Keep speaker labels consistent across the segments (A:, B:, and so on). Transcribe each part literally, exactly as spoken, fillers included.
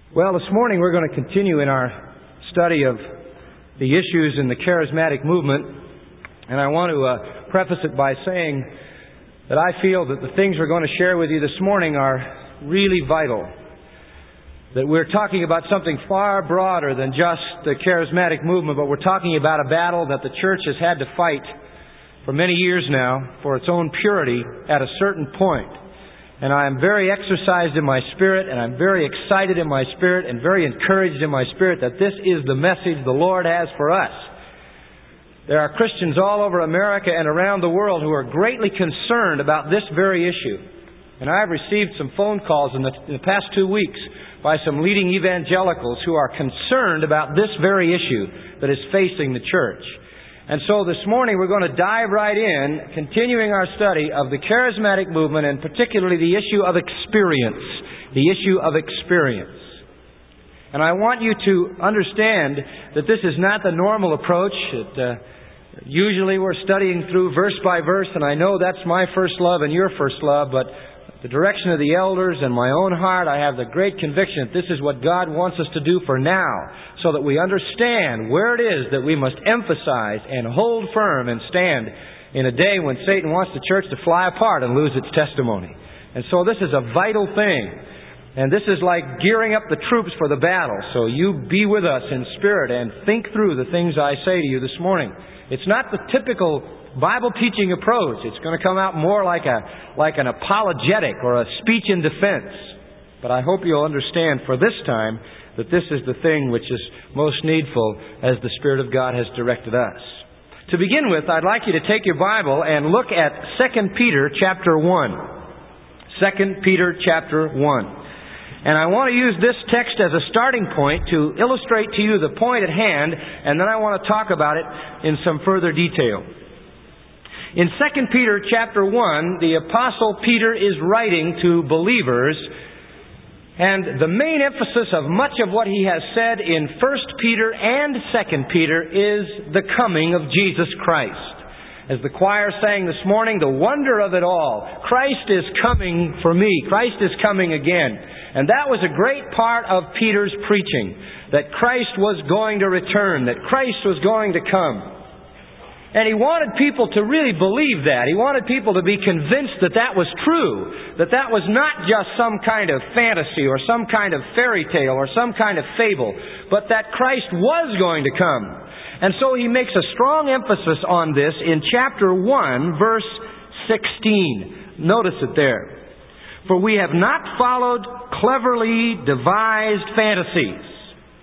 A: Well, this morning we're going to continue in our study of the issues in the charismatic movement. And I want to uh, preface it by saying that I feel that the things we're going to share with you this morning are really vital. That we're talking about something far broader than just the charismatic movement, but we're talking about a battle that the church has had to fight for many years now for its own purity at a certain point. And I am very exercised in my spirit, and I'm very excited in my spirit, and very encouraged in my spirit that this is the message the Lord has for us. There are Christians all over America and around the world who are greatly concerned about this very issue. And I've received some phone calls in the, in the past two weeks by some leading evangelicals who are concerned about this very issue that is facing the church. And so this morning we're going to dive right in, continuing our study of the charismatic movement and particularly the issue of experience. The issue of experience. And I want you to understand that this is not the normal approach. It, uh, usually we're studying through verse by verse, and I know that's my first love and your first love, but the direction of the elders and my own heart, I have the great conviction that this is what God wants us to do for now, so that we understand where it is that we must emphasize and hold firm and stand in a day when Satan wants the church to fly apart and lose its testimony. And so this is a vital thing. And this is like gearing up the troops for the battle. So you be with us in spirit and think through the things I say to you this morning. It's not the typical Bible teaching approach. It's going to come out more like a like an apologetic or a speech in defense. But I hope you'll understand for this time that this is the thing which is most needful as the Spirit of God has directed us. To begin with, I'd like you to take your Bible and look at Second Peter chapter one. Second Peter chapter one. And I want to use this text as a starting point to illustrate to you the point at hand, and then I want to talk about it in some further detail. In Second Peter chapter one, the Apostle Peter is writing to believers, and the main emphasis of much of what he has said in First Peter and Second Peter is the coming of Jesus Christ. As the choir sang this morning, the wonder of it all. Christ is coming for me. Christ is coming again. And that was a great part of Peter's preaching, that Christ was going to return, that Christ was going to come. And he wanted people to really believe that. He wanted people to be convinced that that was true. That that was not just some kind of fantasy or some kind of fairy tale or some kind of fable, but that Christ was going to come. And so he makes a strong emphasis on this in chapter one, verse sixteen. Notice it there. For we have not followed cleverly devised fantasies,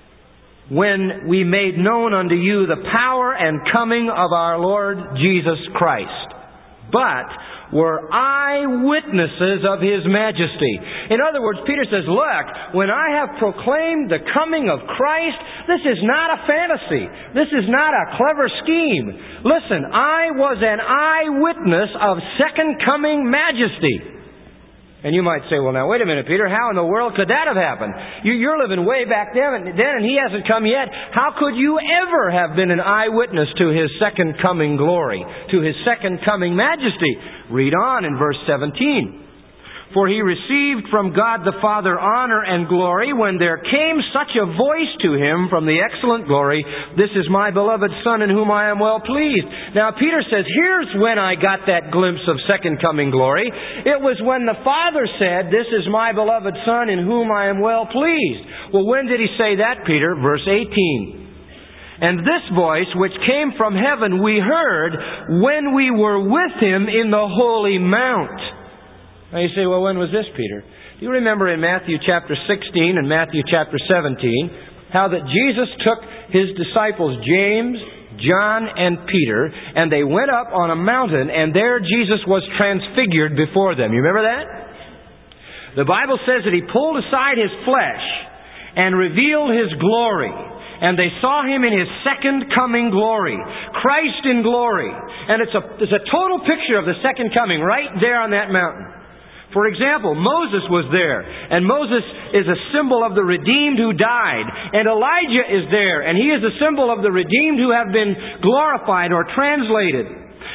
A: when we made known unto you the power and coming of our Lord Jesus Christ, but were eyewitnesses of His majesty. In other words, Peter says, look, when I have proclaimed the coming of Christ, this is not a fantasy. This is not a clever scheme. Listen, I was an eyewitness of second coming majesty. And you might say, well, now, wait a minute, Peter, how in the world could that have happened? You're living way back then, and He hasn't come yet. How could you ever have been an eyewitness to His second coming glory, to His second coming majesty? Read on in verse seventeen. For He received from God the Father honor and glory when there came such a voice to Him from the excellent glory, this is my beloved Son in whom I am well pleased. Now Peter says, here's when I got that glimpse of second coming glory. It was when the Father said, this is my beloved Son in whom I am well pleased. Well, when did He say that, Peter? Verse eighteen. And this voice which came from heaven we heard when we were with Him in the holy mount. Now you say, well, when was this, Peter? Do you remember in Matthew chapter sixteen and Matthew chapter seventeen how that Jesus took His disciples James, John, and Peter, and they went up on a mountain, and there Jesus was transfigured before them. You remember that? The Bible says that He pulled aside His flesh and revealed His glory. And they saw Him in His second coming glory. Christ in glory. And it's a, it's a total picture of the second coming right there on that mountain. For example, Moses was there, and Moses is a symbol of the redeemed who died, and Elijah is there, and he is a symbol of the redeemed who have been glorified or translated.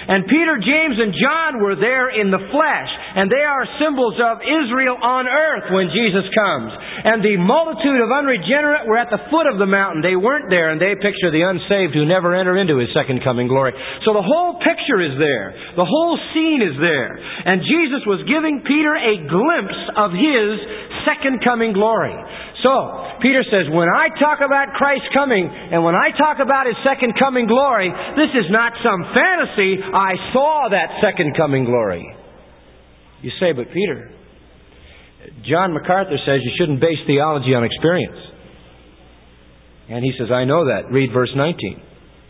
A: And Peter, James, and John were there in the flesh. And they are symbols of Israel on earth when Jesus comes. And the multitude of unregenerate were at the foot of the mountain. They weren't there, and they picture the unsaved who never enter into His second coming glory. So the whole picture is there. The whole scene is there. And Jesus was giving Peter a glimpse of His second coming glory. So, Peter says, when I talk about Christ coming, and when I talk about His second coming glory, this is not some fantasy. I saw that second coming glory. You say, but Peter, John MacArthur says you shouldn't base theology on experience. And he says, I know that. Read verse nineteen.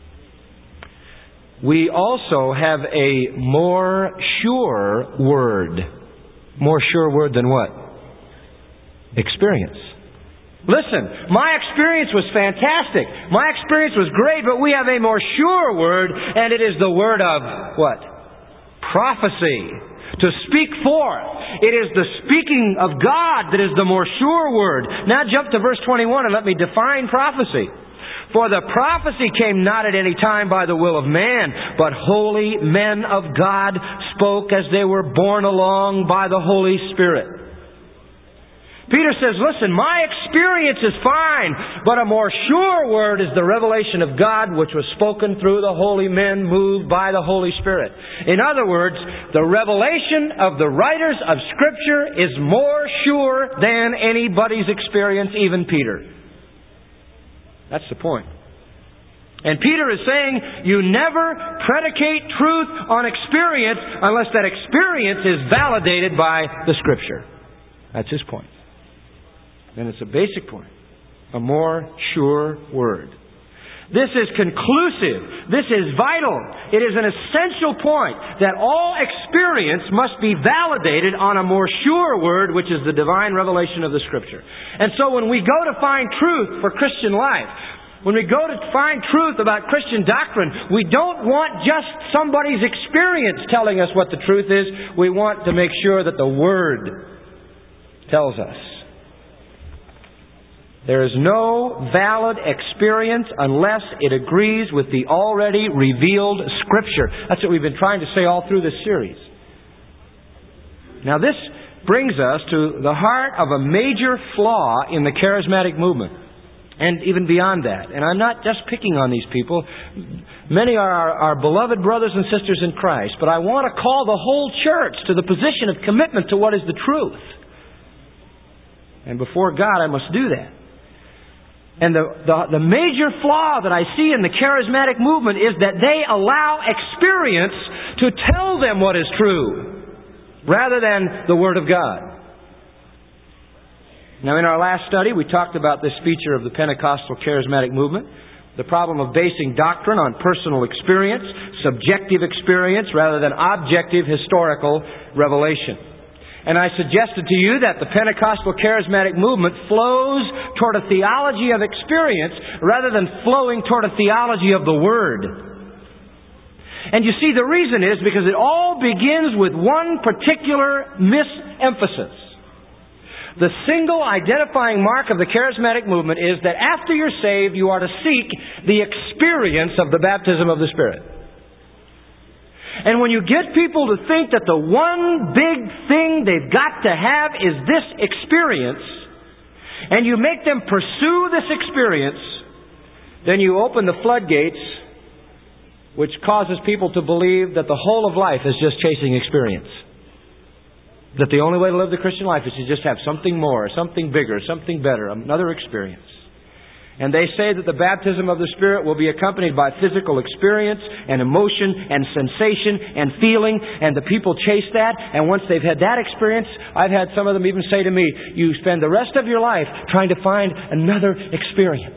A: We also have a more sure word. More sure word than what? Experience. Listen, my experience was fantastic. My experience was great, but we have a more sure word, and it is the word of what? Prophecy. To speak forth. It is the speaking of God that is the more sure word. Now jump to verse twenty-one and let me define prophecy. For the prophecy came not at any time by the will of man, but holy men of God spoke as they were borne along by the Holy Spirit. Peter says, listen, my experience is fine, but a more sure word is the revelation of God which was spoken through the holy men moved by the Holy Spirit. In other words, the revelation of the writers of Scripture is more sure than anybody's experience, even Peter. That's the point. And Peter is saying, you never predicate truth on experience unless that experience is validated by the Scripture. That's his point. And it's a basic point. A more sure word. This is conclusive. This is vital. It is an essential point that all experience must be validated on a more sure word, which is the divine revelation of the Scripture. And so when we go to find truth for Christian life, when we go to find truth about Christian doctrine, we don't want just somebody's experience telling us what the truth is. We want to make sure that the Word tells us. There is no valid experience unless it agrees with the already revealed Scripture. That's what we've been trying to say all through this series. Now this brings us to the heart of a major flaw in the charismatic movement. And even beyond that. And I'm not just picking on these people. Many are our, our beloved brothers and sisters in Christ. But I want to call the whole church to the position of commitment to what is the truth. And before God I must do that. And the, the, the major flaw that I see in the charismatic movement is that they allow experience to tell them what is true rather than the Word of God. Now in our last study we talked about this feature of the Pentecostal charismatic movement. The problem of basing doctrine on personal experience, subjective experience rather than objective historical revelation. And I suggested to you that the Pentecostal charismatic movement flows toward a theology of experience rather than flowing toward a theology of the Word. And you see, the reason is because it all begins with one particular misemphasis. The single identifying mark of the charismatic movement is that after you're saved, you are to seek the experience of the baptism of the Spirit. And when you get people to think that the one big thing they've got to have is this experience, and you make them pursue this experience, then you open the floodgates, which causes people to believe that the whole of life is just chasing experience. That the only way to live the Christian life is to just have something more, something bigger, something better, another experience. And they say that the baptism of the Spirit will be accompanied by physical experience and emotion and sensation and feeling, and the people chase that. And once they've had that experience, I've had some of them even say to me, you spend the rest of your life trying to find another experience.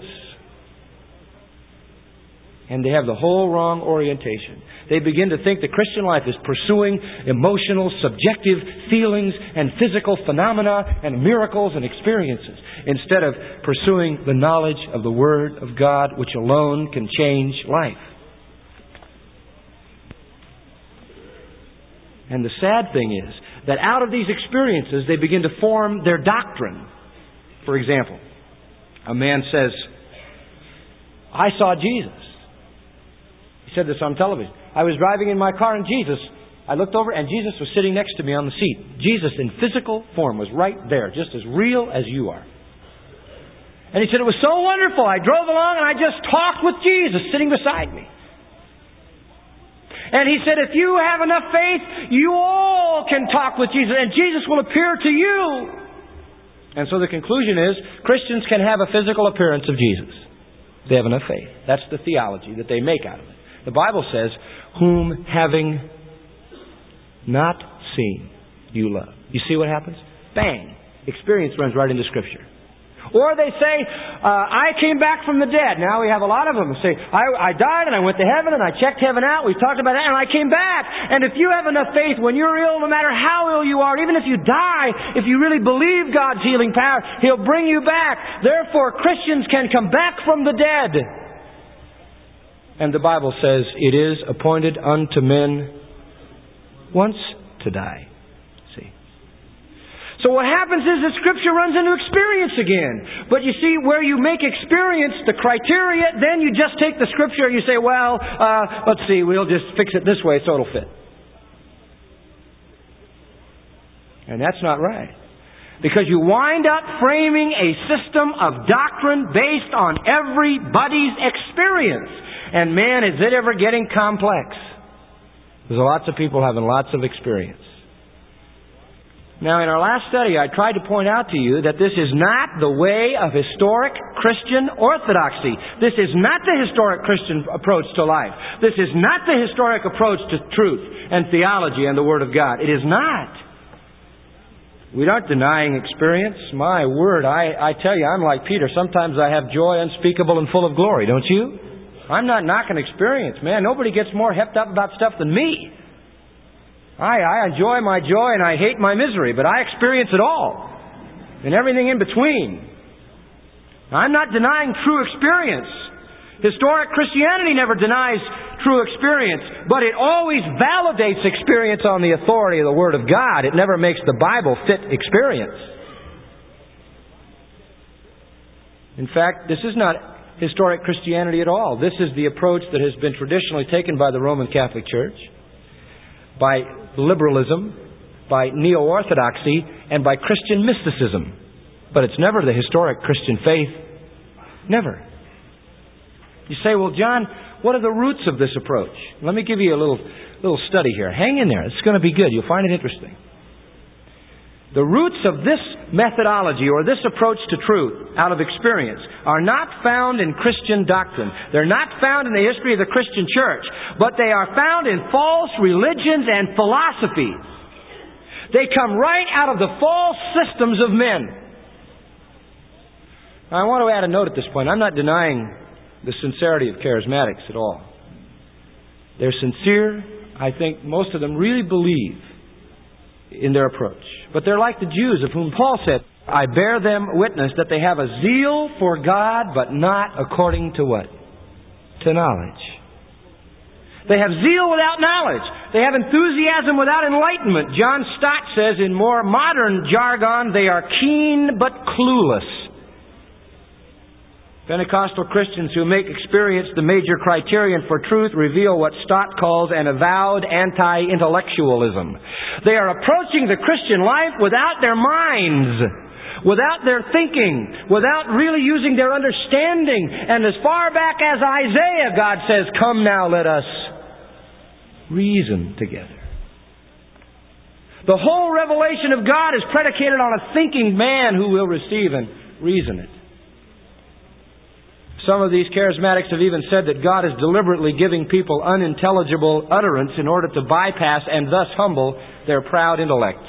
A: And they have the whole wrong orientation. They begin to think the Christian life is pursuing emotional, subjective feelings and physical phenomena and miracles and experiences, instead of pursuing the knowledge of the Word of God, which alone can change life. And the sad thing is that out of these experiences they begin to form their doctrine. For example, a man says, I saw Jesus. He said this on television. I was driving in my car and Jesus, I looked over and Jesus was sitting next to me on the seat. Jesus in physical form was right there, just as real as you are. And he said, it was so wonderful. I drove along and I just talked with Jesus sitting beside me. And he said, if you have enough faith, you all can talk with Jesus and Jesus will appear to you. And so the conclusion is, Christians can have a physical appearance of Jesus. They have enough faith. That's the theology that they make out of it. The Bible says, whom having not seen, you love. You see what happens? Bang! Experience runs right into Scripture. Or they say, uh, I came back from the dead. Now we have a lot of them who say, I, I died and I went to heaven and I checked heaven out. We've talked about that and I came back. And if you have enough faith, when you're ill, no matter how ill you are, even if you die, if you really believe God's healing power, He'll bring you back. Therefore, Christians can come back from the dead. And the Bible says, it is appointed unto men once to die. So what happens is that Scripture runs into experience again. But you see, where you make experience the criteria, then you just take the Scripture and you say, well, uh, let's see, we'll just fix it this way so it'll fit. And that's not right. Because you wind up framing a system of doctrine based on everybody's experience. And man, is it ever getting complex. There's lots of people having lots of experience. Now, in our last study, I tried to point out to you that this is not the way of historic Christian orthodoxy. This is not the historic Christian approach to life. This is not the historic approach to truth and theology and the Word of God. It is not. We aren't denying experience. My word, I, I tell you, I'm like Peter. Sometimes I have joy unspeakable and full of glory, don't you? I'm not knocking experience, man. Nobody gets more hepped up about stuff than me. I, I enjoy my joy and I hate my misery, but I experience it all. And everything in between. I'm not denying true experience. Historic Christianity never denies true experience, but it always validates experience on the authority of the Word of God. It never makes the Bible fit experience. In fact, this is not historic Christianity at all. This is the approach that has been traditionally taken by the Roman Catholic Church, by liberalism, by neo-orthodoxy, and by Christian mysticism. But it's never the historic Christian faith. Never. You say, well, John, what are the roots of this approach? Let me give you a little, little study here. Hang in there. It's going to be good. You'll find it interesting. The roots of this methodology or this approach to truth out of experience are not found in Christian doctrine. They're not found in the history of the Christian church, but they are found in false religions and philosophies. They come right out of the false systems of men. Now, I want to add a note at this point. I'm not denying the sincerity of charismatics at all. They're sincere. I think most of them really believe in their approach. But they're like the Jews of whom Paul said, I bear them witness that they have a zeal for God, but not according to what? To knowledge. They have zeal without knowledge. They have enthusiasm without enlightenment. John Stott says in more modern jargon, they are keen but clueless. Pentecostal Christians who make experience the major criterion for truth reveal what Stott calls an avowed anti-intellectualism. They are approaching the Christian life without their minds, without their thinking, without really using their understanding. And as far back as Isaiah, God says, come now, let us reason together. The whole revelation of God is predicated on a thinking man who will receive and reason it. Some of these charismatics have even said that God is deliberately giving people unintelligible utterance in order to bypass and thus humble their proud intellects.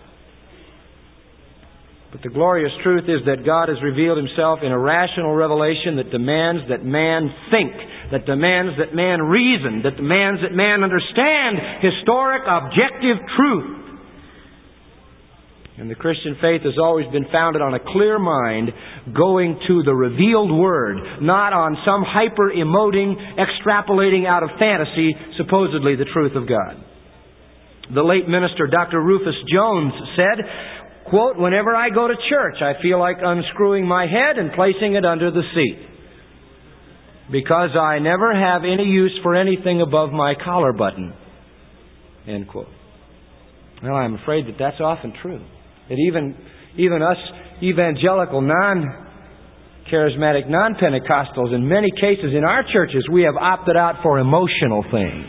A: But the glorious truth is that God has revealed Himself in a rational revelation that demands that man think, that demands that man reason, that demands that man understand historic, objective truth. And the Christian faith has always been founded on a clear mind going to the revealed Word, not on some hyper-emoting, extrapolating out of fantasy, supposedly the truth of God. The late minister Doctor Rufus Jones said, quote, whenever I go to church, I feel like unscrewing my head and placing it under the seat. because I never have any use for anything above my collar button. End quote. Well, I'm afraid that that's often true. That even, even us evangelical, non-charismatic, non-Pentecostals, in many cases in our churches, we have opted out for emotional things.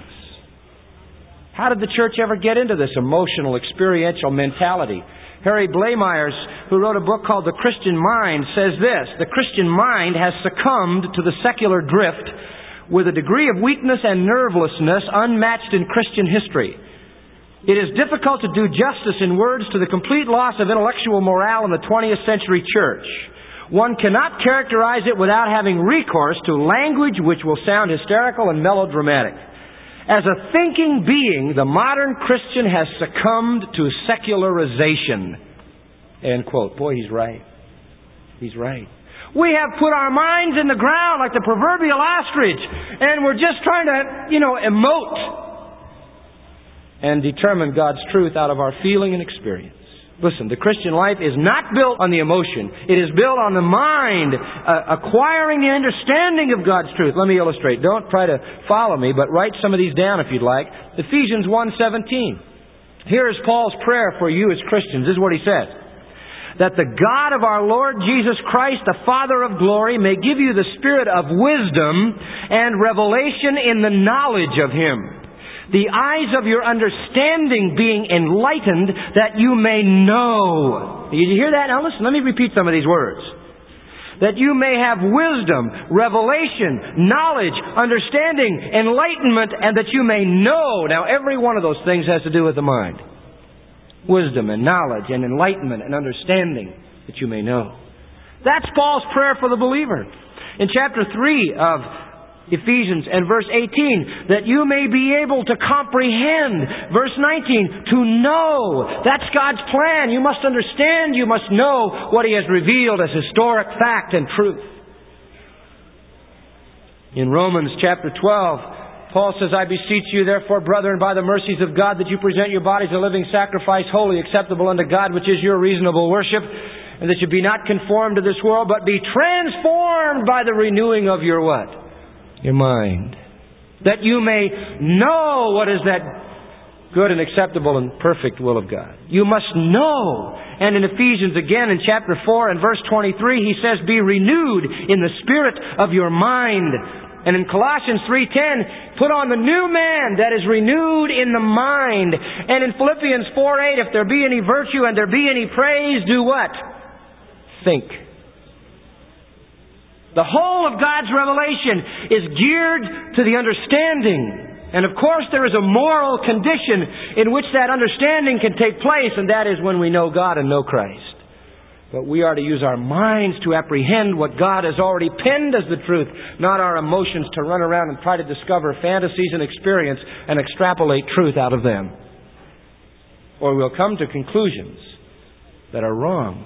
A: How did the church ever get into this emotional, experiential mentality? Harry Blamires, who wrote a book called The Christian Mind, says this: the Christian mind has succumbed to the secular drift with a degree of weakness and nervelessness unmatched in Christian history. It is difficult to do justice in words to the complete loss of intellectual morale in the twentieth century church. One cannot characterize it without having recourse to language which will sound hysterical and melodramatic. As a thinking being, the modern Christian has succumbed to secularization. End quote. Boy, he's right. He's right. We have put our minds in the ground like the proverbial ostrich, and we're just trying to, you know, emote and determine God's truth out of our feeling and experience. Listen, the Christian life is not built on the emotion. It is built on the mind, uh, acquiring the understanding of God's truth. Let me illustrate. Don't try to follow me, but write some of these down if you'd like. Ephesians one seventeen. Here is Paul's prayer for you as Christians. This is what he says: that the God of our Lord Jesus Christ, the Father of glory, may give you the spirit of wisdom and revelation in the knowledge of Him, the eyes of your understanding being enlightened, that you may know. Did you hear that? Now listen, let me repeat some of these words. That you may have wisdom, revelation, knowledge, understanding, enlightenment, and that you may know. Now every one of those things has to do with the mind. Wisdom and knowledge and enlightenment and understanding, that you may know. That's Paul's prayer for the believer. In chapter three of Ephesians and verse eighteen, that you may be able to comprehend. Verse nineteen, to know. That's God's plan. You must understand, you must know what He has revealed as historic fact and truth. In Romans chapter twelve, Paul says, I beseech you therefore, brethren, by the mercies of God, that you present your bodies a living sacrifice, holy, acceptable unto God, which is your reasonable worship, and that you be not conformed to this world, but be transformed by the renewing of your what? Your mind. That you may know what is that good and acceptable and perfect will of God. You must know. And in Ephesians again in chapter four and verse twenty-three, he says, be renewed in the spirit of your mind. And in Colossians three ten, put on the new man that is renewed in the mind. And in Philippians four eight, if there be any virtue and there be any praise, do what? Think. The whole of God's revelation is geared to the understanding. And of course there is a moral condition in which that understanding can take place, and that is when we know God and know Christ. But we are to use our minds to apprehend what God has already penned as the truth, not our emotions to run around and try to discover fantasies and experience and extrapolate truth out of them. Or we'll come to conclusions that are wrong.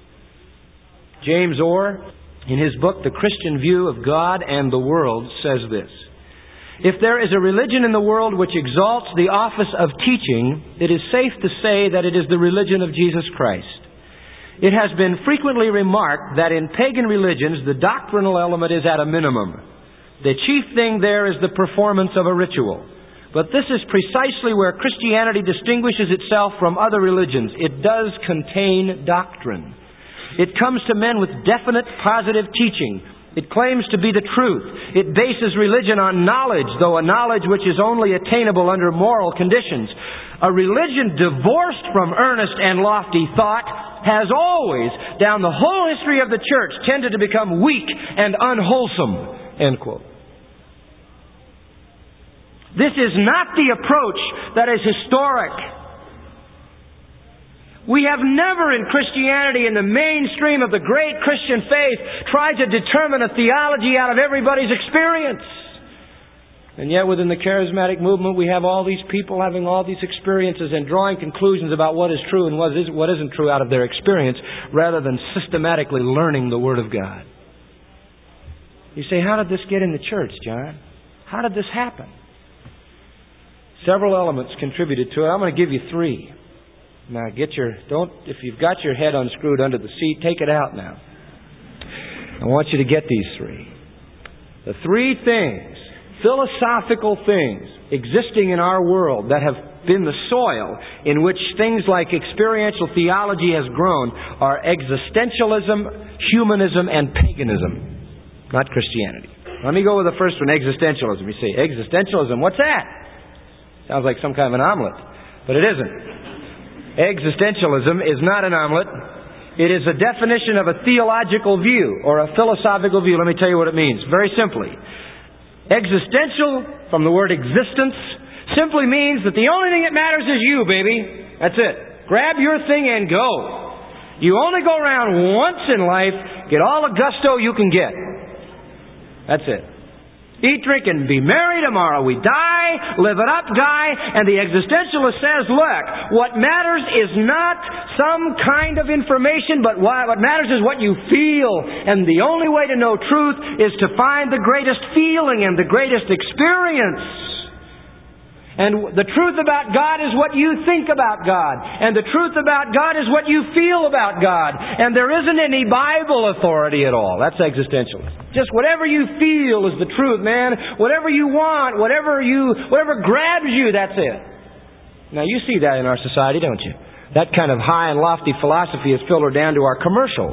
A: James Orr, in his book, The Christian View of God and the World, says this: if there is a religion in the world which exalts the office of teaching, it is safe to say that it is the religion of Jesus Christ. It has been frequently remarked that in pagan religions, the doctrinal element is at a minimum. The chief thing there is the performance of a ritual. But this is precisely where Christianity distinguishes itself from other religions. It does contain doctrine. It comes to men with definite positive teaching. It claims to be the truth. It bases religion on knowledge, though a knowledge which is only attainable under moral conditions. A religion divorced from earnest and lofty thought has always, down the whole history of the church, tended to become weak and unwholesome. End quote. This is not the approach that is historic. We have never in Christianity, in the mainstream of the great Christian faith, tried to determine a theology out of everybody's experience. And yet within the charismatic movement, we have all these people having all these experiences and drawing conclusions about what is true and what is, what isn't true out of their experience, rather than systematically learning the Word of God. You say, how did this get in the church, John? How did this happen? Several elements contributed to it. I'm going to give you three. Now get your, don't, if you've got your head unscrewed under the seat, take it out now. I want you to get these three. The three things, philosophical things, existing in our world that have been the soil in which things like experiential theology has grown are existentialism, humanism, and paganism, not Christianity. Let me go with the first one, existentialism. You say, existentialism, what's that? Sounds like some kind of an omelet, but it isn't. Existentialism is not an omelet. It is a definition of a theological view or a philosophical view. Let me tell you what it means. Very simply. Existential, from the word existence, simply means that the only thing that matters is you, baby. That's it. Grab your thing and go. You only go around once in life. Get all the gusto you can get. That's it. Eat, drink, and be merry. Tomorrow we die. Live it up, guy. And the existentialist says, look, what matters is not some kind of information, but what matters is what you feel. And the only way to know truth is to find the greatest feeling and the greatest experience. And the truth about God is what you think about God. And the truth about God is what you feel about God. And there isn't any Bible authority at all. That's existentialism. Just whatever you feel is the truth, man. Whatever you want, whatever you, whatever grabs you, that's it. Now you see that in our society, don't you? That kind of high and lofty philosophy has filtered down to our commercials.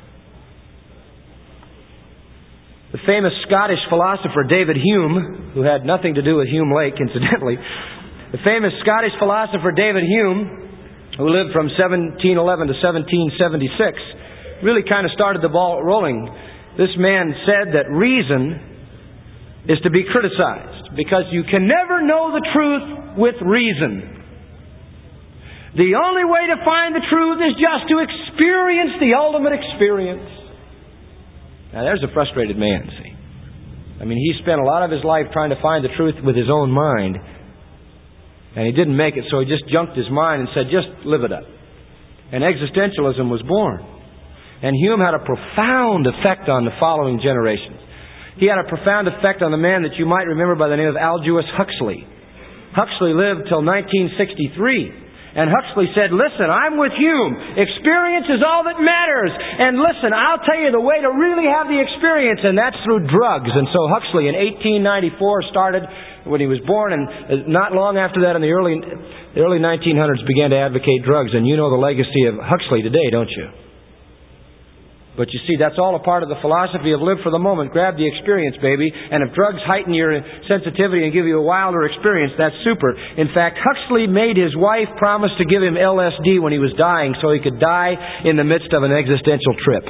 A: The famous Scottish philosopher David Hume, who had nothing to do with Hume Lake, incidentally, the famous Scottish philosopher David Hume, who lived from seventeen eleven to seventeen seventy-six, really kind of started the ball rolling. This man said that reason is to be criticized because you can never know the truth with reason. The only way to find the truth is just to experience the ultimate experience. Now there's a frustrated man, see. I mean, he spent a lot of his life trying to find the truth with his own mind. And he didn't make it, so he just junked his mind and said, just live it up. And existentialism was born. And Hume had a profound effect on the following generations. He had a profound effect on the man that you might remember by the name of Aldous Huxley. Huxley lived till nineteen sixty-three. And Huxley said, listen, I'm with Hume. Experience is all that matters. And listen, I'll tell you the way to really have the experience, and that's through drugs. And so Huxley in eighteen ninety-four started when he was born, and not long after that in the early, the early nineteen hundreds began to advocate drugs. And you know the legacy of Huxley today, don't you? But you see, that's all a part of the philosophy of live for the moment. Grab the experience, baby. And if drugs heighten your sensitivity and give you a wilder experience, that's super. In fact, Huxley made his wife promise to give him L S D when he was dying so he could die in the midst of an existential trip.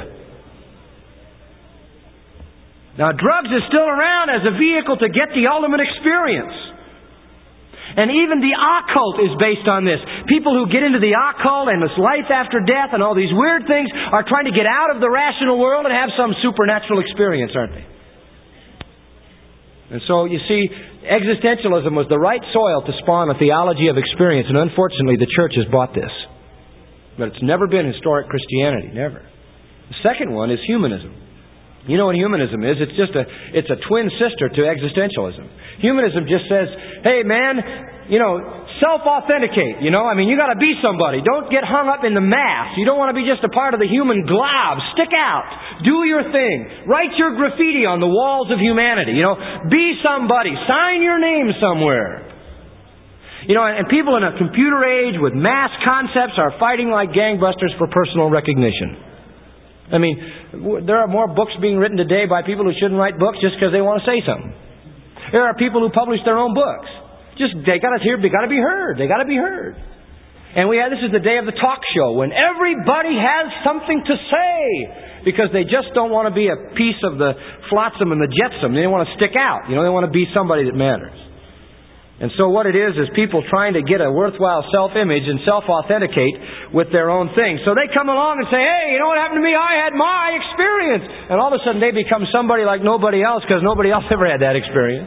A: Now, drugs is still around as a vehicle to get the ultimate experience. And even the occult is based on this. People who get into the occult and this life after death and all these weird things are trying to get out of the rational world and have some supernatural experience, aren't they? And so, you see, existentialism was the right soil to spawn a theology of experience, and unfortunately the church has bought this. But it's never been historic Christianity, never. The second one is humanism. You know what humanism is? It's just a, it's a twin sister to existentialism. Humanism just says, hey man, you know, self-authenticate, you know? I mean, you gotta be somebody. Don't get hung up in the mass. You don't want to be just a part of the human glob. Stick out. Do your thing. Write your graffiti on the walls of humanity, you know? Be somebody. Sign your name somewhere. You know, and people in a computer age with mass concepts are fighting like gangbusters for personal recognition. I mean, there are more books being written today by people who shouldn't write books just because they want to say something. There are people who publish their own books. Just, they got to hear, they got to be heard. They got to be heard. And we have, this is the day of the talk show when everybody has something to say because they just don't want to be a piece of the flotsam and the jetsam. They want to stick out. You know, they want to be somebody that matters. And so what it is, is people trying to get a worthwhile self-image and self-authenticate with their own thing. So they come along and say, hey, you know what happened to me? I had my experience. And all of a sudden they become somebody like nobody else because nobody else ever had that experience.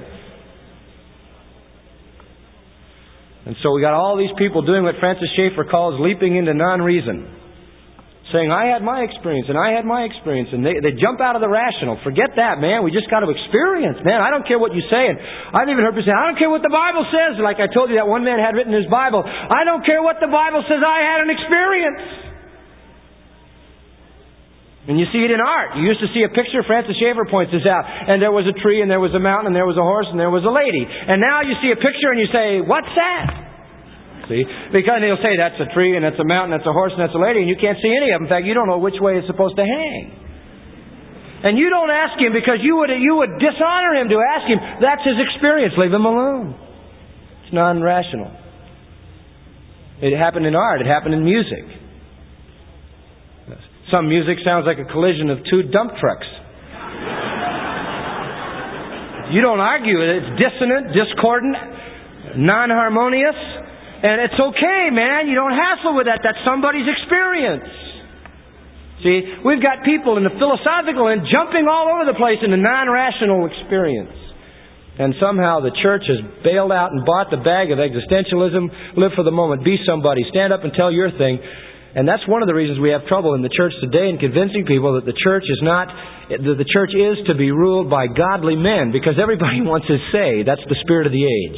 A: And so we got all these people doing what Francis Schaeffer calls leaping into non-reason. Saying, I had my experience, and I had my experience. And they, they jump out of the rational. Forget that, man. We just got to experience. Man, I don't care what you say. And I've even heard people say, I don't care what the Bible says. Like I told you that one man had written in his Bible, I don't care what the Bible says. I had an experience. And you see it in art. You used to see a picture, Francis Schaeffer points this out, and there was a tree, and there was a mountain, and there was a horse, and there was a lady. And now you see a picture, and you say, what's that? See? Because he'll say, that's a tree, and that's a mountain, that's a horse, and that's a lady, and you can't see any of them. In fact, you don't know which way it's supposed to hang. And you don't ask him because you would, you would dishonor him to ask him. That's his experience. Leave him alone. It's non-rational. It happened in art. It happened in music. Some music sounds like a collision of two dump trucks. You don't argue with it. It's dissonant, discordant, non-harmonious. And it's okay, man. You don't hassle with that. That's somebody's experience. See, we've got people in the philosophical and jumping all over the place in the non-rational experience. And somehow the church has bailed out and bought the bag of existentialism. Live for the moment. Be somebody. Stand up and tell your thing. And that's one of the reasons we have trouble in the church today in convincing people that the church is not, that the church is to be ruled by godly men, because everybody wants his say. That's the spirit of the age.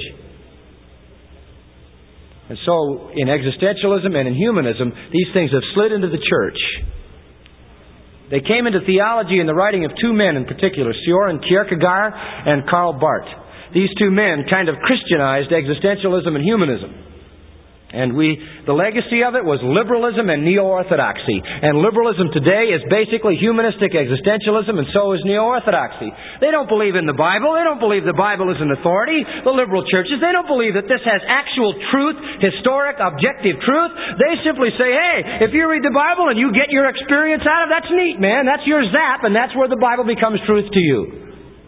A: And so in existentialism and in humanism, these things have slid into the church. They came into theology in the writing of two men in particular, Søren Kierkegaard and Karl Barth. These two men kind of Christianized existentialism and humanism. And we, the legacy of it was liberalism and neo-orthodoxy. And liberalism today is basically humanistic existentialism, and so is neo-orthodoxy. They don't believe in the Bible. They don't believe the Bible is an authority. The liberal churches, they don't believe that this has actual truth, historic, objective truth. They simply say, hey, if you read the Bible and you get your experience out of it, that's neat, man. That's your zap, and that's where the Bible becomes truth to you.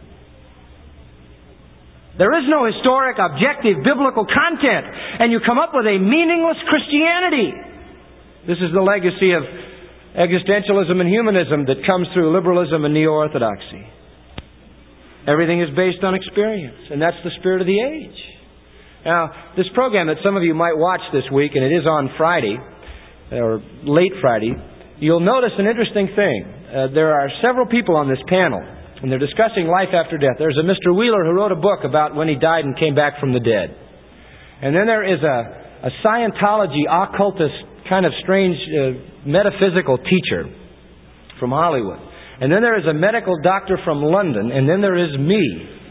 A: There is no historic, objective, biblical content. And you come up with a meaningless Christianity. This is the legacy of existentialism and humanism that comes through liberalism and neo-orthodoxy. Everything is based on experience. And that's the spirit of the age. Now, this program that some of you might watch this week, and it is on Friday, or late Friday, you'll notice an interesting thing. Uh, there are several people on this panel. And they're discussing life after death. There's a Mister Wheeler who wrote a book about when he died and came back from the dead. And then there is a, a Scientology occultist, kind of strange uh, metaphysical teacher from Hollywood. And then there is a medical doctor from London. And then there is me.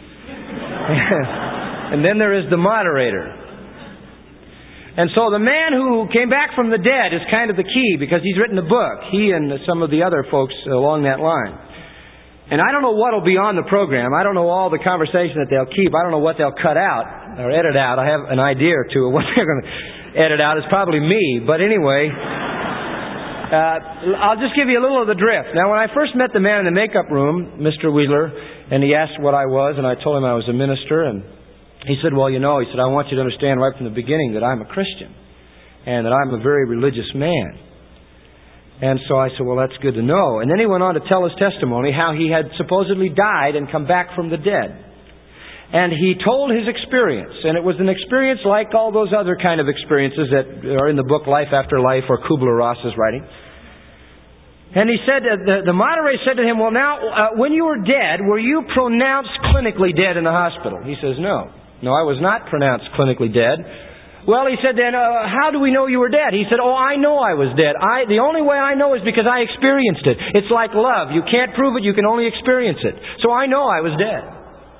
A: And then there is the moderator. And so the man who came back from the dead is kind of the key, because he's written a book. He and some of the other folks along that line. And I don't know what will be on the program. I don't know all the conversation that they'll keep. I don't know what they'll cut out or edit out. I have an idea or two of what they're going to edit out. It's probably me. But anyway, uh, I'll just give you a little of the drift. Now, when I first met the man in the makeup room, Mister Wheeler, and he asked what I was, and I told him I was a minister, and he said, well, you know, he said, I want you to understand right from the beginning that I'm a Christian and that I'm a very religious man. And so I said, well, that's good to know. And then he went on to tell his testimony, how he had supposedly died and come back from the dead. And he told his experience. And it was an experience like all those other kind of experiences that are in the book Life After Life, or Kubler-Ross's writing. And he said, uh, the, the moderator said to him, well, now, uh, when you were dead, were you pronounced clinically dead in the hospital? He says, no. No, I was not pronounced clinically dead. Well, he said, then, uh, how do we know you were dead? He said, oh, I know I was dead. I, the only way I know is because I experienced it. It's like love. You can't prove it, you can only experience it. So I know I was dead.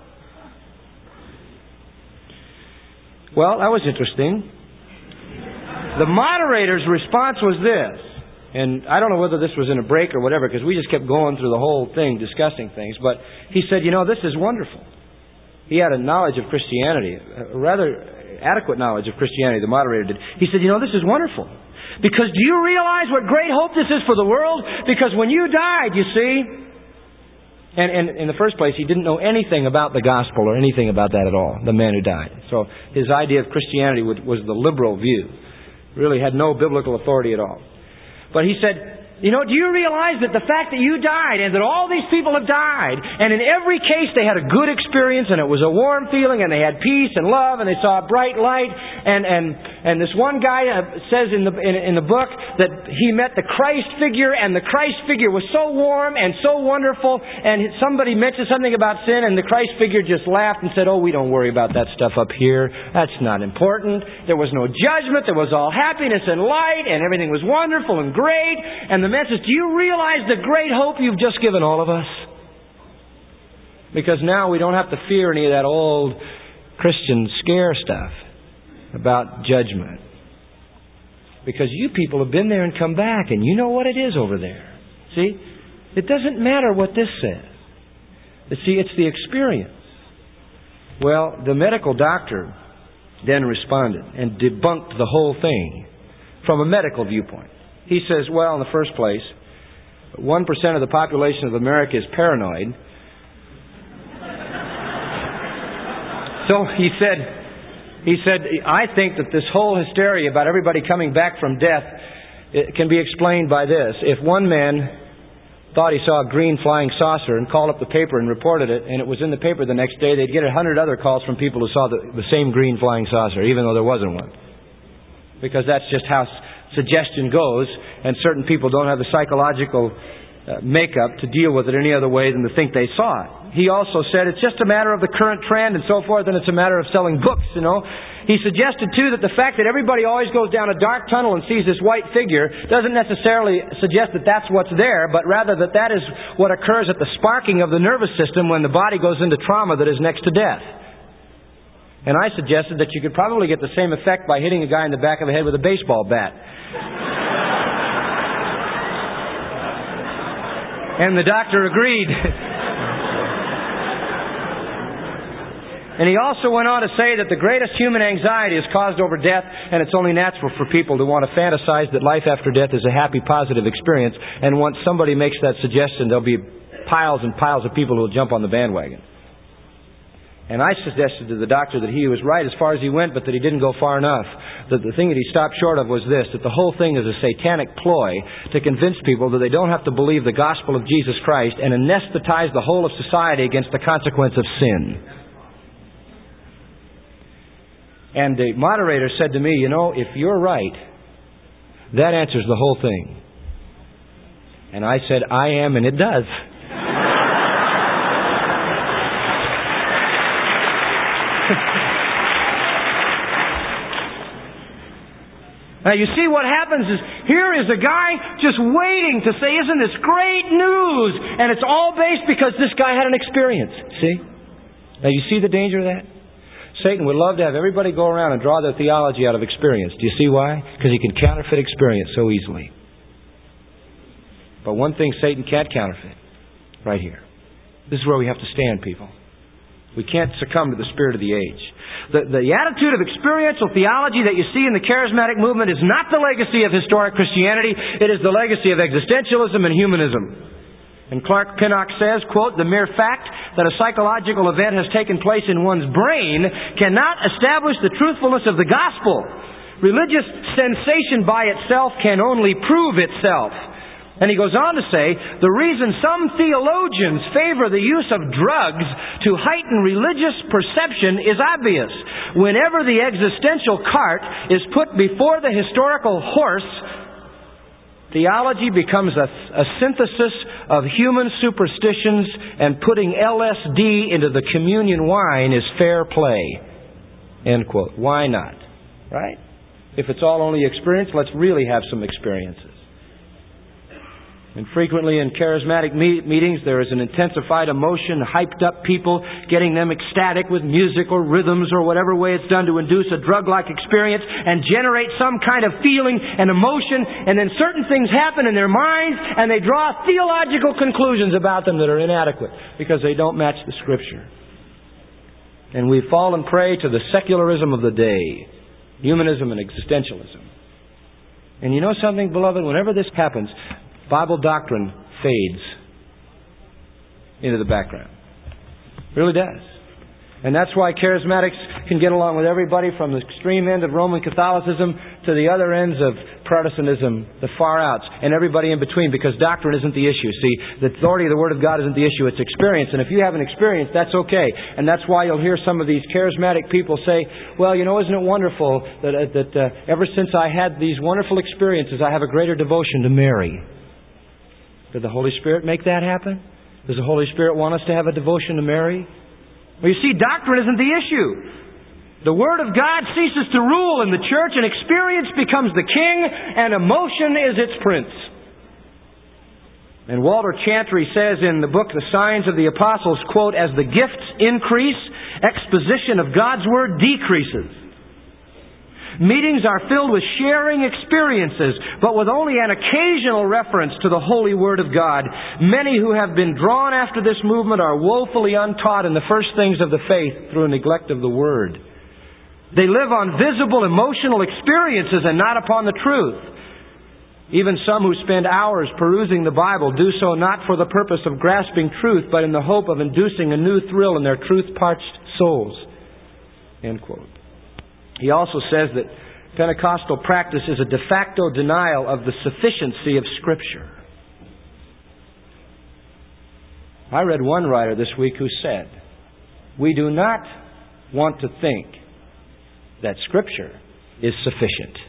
A: Well, that was interesting. The moderator's response was this. And I don't know whether this was in a break or whatever, because we just kept going through the whole thing, discussing things. But he said, you know, this is wonderful. He had a knowledge of Christianity, a rather adequate knowledge of Christianity, the moderator did. He said, you know, this is wonderful. Because do you realize what great hope this is for the world? Because when you died, you see, and, and in the first place, he didn't know anything about the gospel or anything about that at all, the man who died. So his idea of Christianity was, was the liberal view. Really had no biblical authority at all. But he said, you know, do you realize that the fact that you died and that all these people have died, and in every case they had a good experience and it was a warm feeling and they had peace and love and they saw a bright light and, and and this one guy uh, says in the in, in the book that he met the Christ figure, and the Christ figure was so warm and so wonderful, and somebody mentioned something about sin, and the Christ figure just laughed and said, "Oh, we don't worry about that stuff up here. That's not important." There was no judgment. There was all happiness and light, and everything was wonderful and great. And the man says, "Do you realize the great hope you've just given all of us?" Because now we don't have to fear any of that old Christian scare stuff about judgment. Because you people have been there and come back, and you know what it is over there. See? It doesn't matter what this says. But see, it's the experience. Well, the medical doctor then responded and debunked the whole thing from a medical viewpoint. He says, well, in the first place, one percent of the population of America is paranoid. So he said, he said, I think that this whole hysteria about everybody coming back from death, it can be explained by this. If one man thought he saw a green flying saucer and called up the paper and reported it, and it was in the paper the next day, they'd get a hundred other calls from people who saw the, the same green flying saucer, even though there wasn't one. Because that's just how suggestion goes, and certain people don't have the psychological uh, makeup to deal with it any other way than to think they saw it. He also said it's just a matter of the current trend and so forth, and it's a matter of selling books, you know. He suggested, too, that the fact that everybody always goes down a dark tunnel and sees this white figure doesn't necessarily suggest that that's what's there, but rather that that is what occurs at the sparking of the nervous system when the body goes into trauma that is next to death. And I suggested that you could probably get the same effect by hitting a guy in the back of the head with a baseball bat. And the doctor agreed. And he also went on to say that the greatest human anxiety is caused over death, and it's only natural for people to want to fantasize that life after death is a happy, positive experience. And once somebody makes that suggestion, there'll be piles and piles of people who will jump on the bandwagon. And I suggested to the doctor that he was right as far as he went, but that he didn't go far enough. That the thing that he stopped short of was this, that the whole thing is a satanic ploy to convince people that they don't have to believe the gospel of Jesus Christ and anesthetize the whole of society against the consequence of sin. And the moderator said to me, you know, if you're right, that answers the whole thing. And I said, I am, and it does. Now you see what happens is, here is a guy just waiting to say, isn't this great news? And it's all based because this guy had an experience. See? Now you see the danger of that? Satan would love to have everybody go around and draw their theology out of experience. Do you see why? Because he can counterfeit experience so easily. But one thing Satan can't counterfeit, right here. This is where we have to stand, people. We can't succumb to the spirit of the age. The, the attitude of experiential theology that you see in the charismatic movement is not the legacy of historic Christianity. It is the legacy of existentialism and humanism. And Clark Pinnock says, quote, the mere fact that a psychological event has taken place in one's brain cannot establish the truthfulness of the gospel. Religious sensation by itself can only prove itself. And he goes on to say, the reason some theologians favor the use of drugs to heighten religious perception is obvious. Whenever the existential cart is put before the historical horse, theology becomes a, a synthesis of human superstitions, and putting L S D into the communion wine is fair play. End quote. Why not? Right? If it's all only experience, let's really have some experiences. And frequently in charismatic meet- meetings, there is an intensified emotion, hyped up people, getting them ecstatic with music or rhythms or whatever way it's done to induce a drug-like experience and generate some kind of feeling and emotion. And then certain things happen in their minds and they draw theological conclusions about them that are inadequate because they don't match the Scripture. And we've fallen prey to the secularism of the day, humanism and existentialism. And you know something, beloved? Whenever this happens, Bible doctrine fades into the background. It really does. And that's why charismatics can get along with everybody from the extreme end of Roman Catholicism to the other ends of Protestantism, the far outs, and everybody in between, because doctrine isn't the issue. See, the authority of the Word of God isn't the issue, it's experience. And if you have an experience, that's okay. And that's why you'll hear some of these charismatic people say, well, you know, isn't it wonderful that, uh, that uh, ever since I had these wonderful experiences, I have a greater devotion to Mary. Did the Holy Spirit make that happen? Does the Holy Spirit want us to have a devotion to Mary? Well, you see, doctrine isn't the issue. The Word of God ceases to rule in the church, and experience becomes the king, and emotion is its prince. And Walter Chantry says in the book, The Signs of the Apostles, quote, as the gifts increase, exposition of God's Word decreases. Meetings are filled with sharing experiences, but with only an occasional reference to the holy Word of God. Many who have been drawn after this movement are woefully untaught in the first things of the faith through a neglect of the Word. They live on visible emotional experiences and not upon the truth. Even some who spend hours perusing the Bible do so not for the purpose of grasping truth, but in the hope of inducing a new thrill in their truth-parched souls. End quote. He also says that Pentecostal practice is a de facto denial of the sufficiency of Scripture. I read one writer this week who said, we do not want to think that Scripture is sufficient.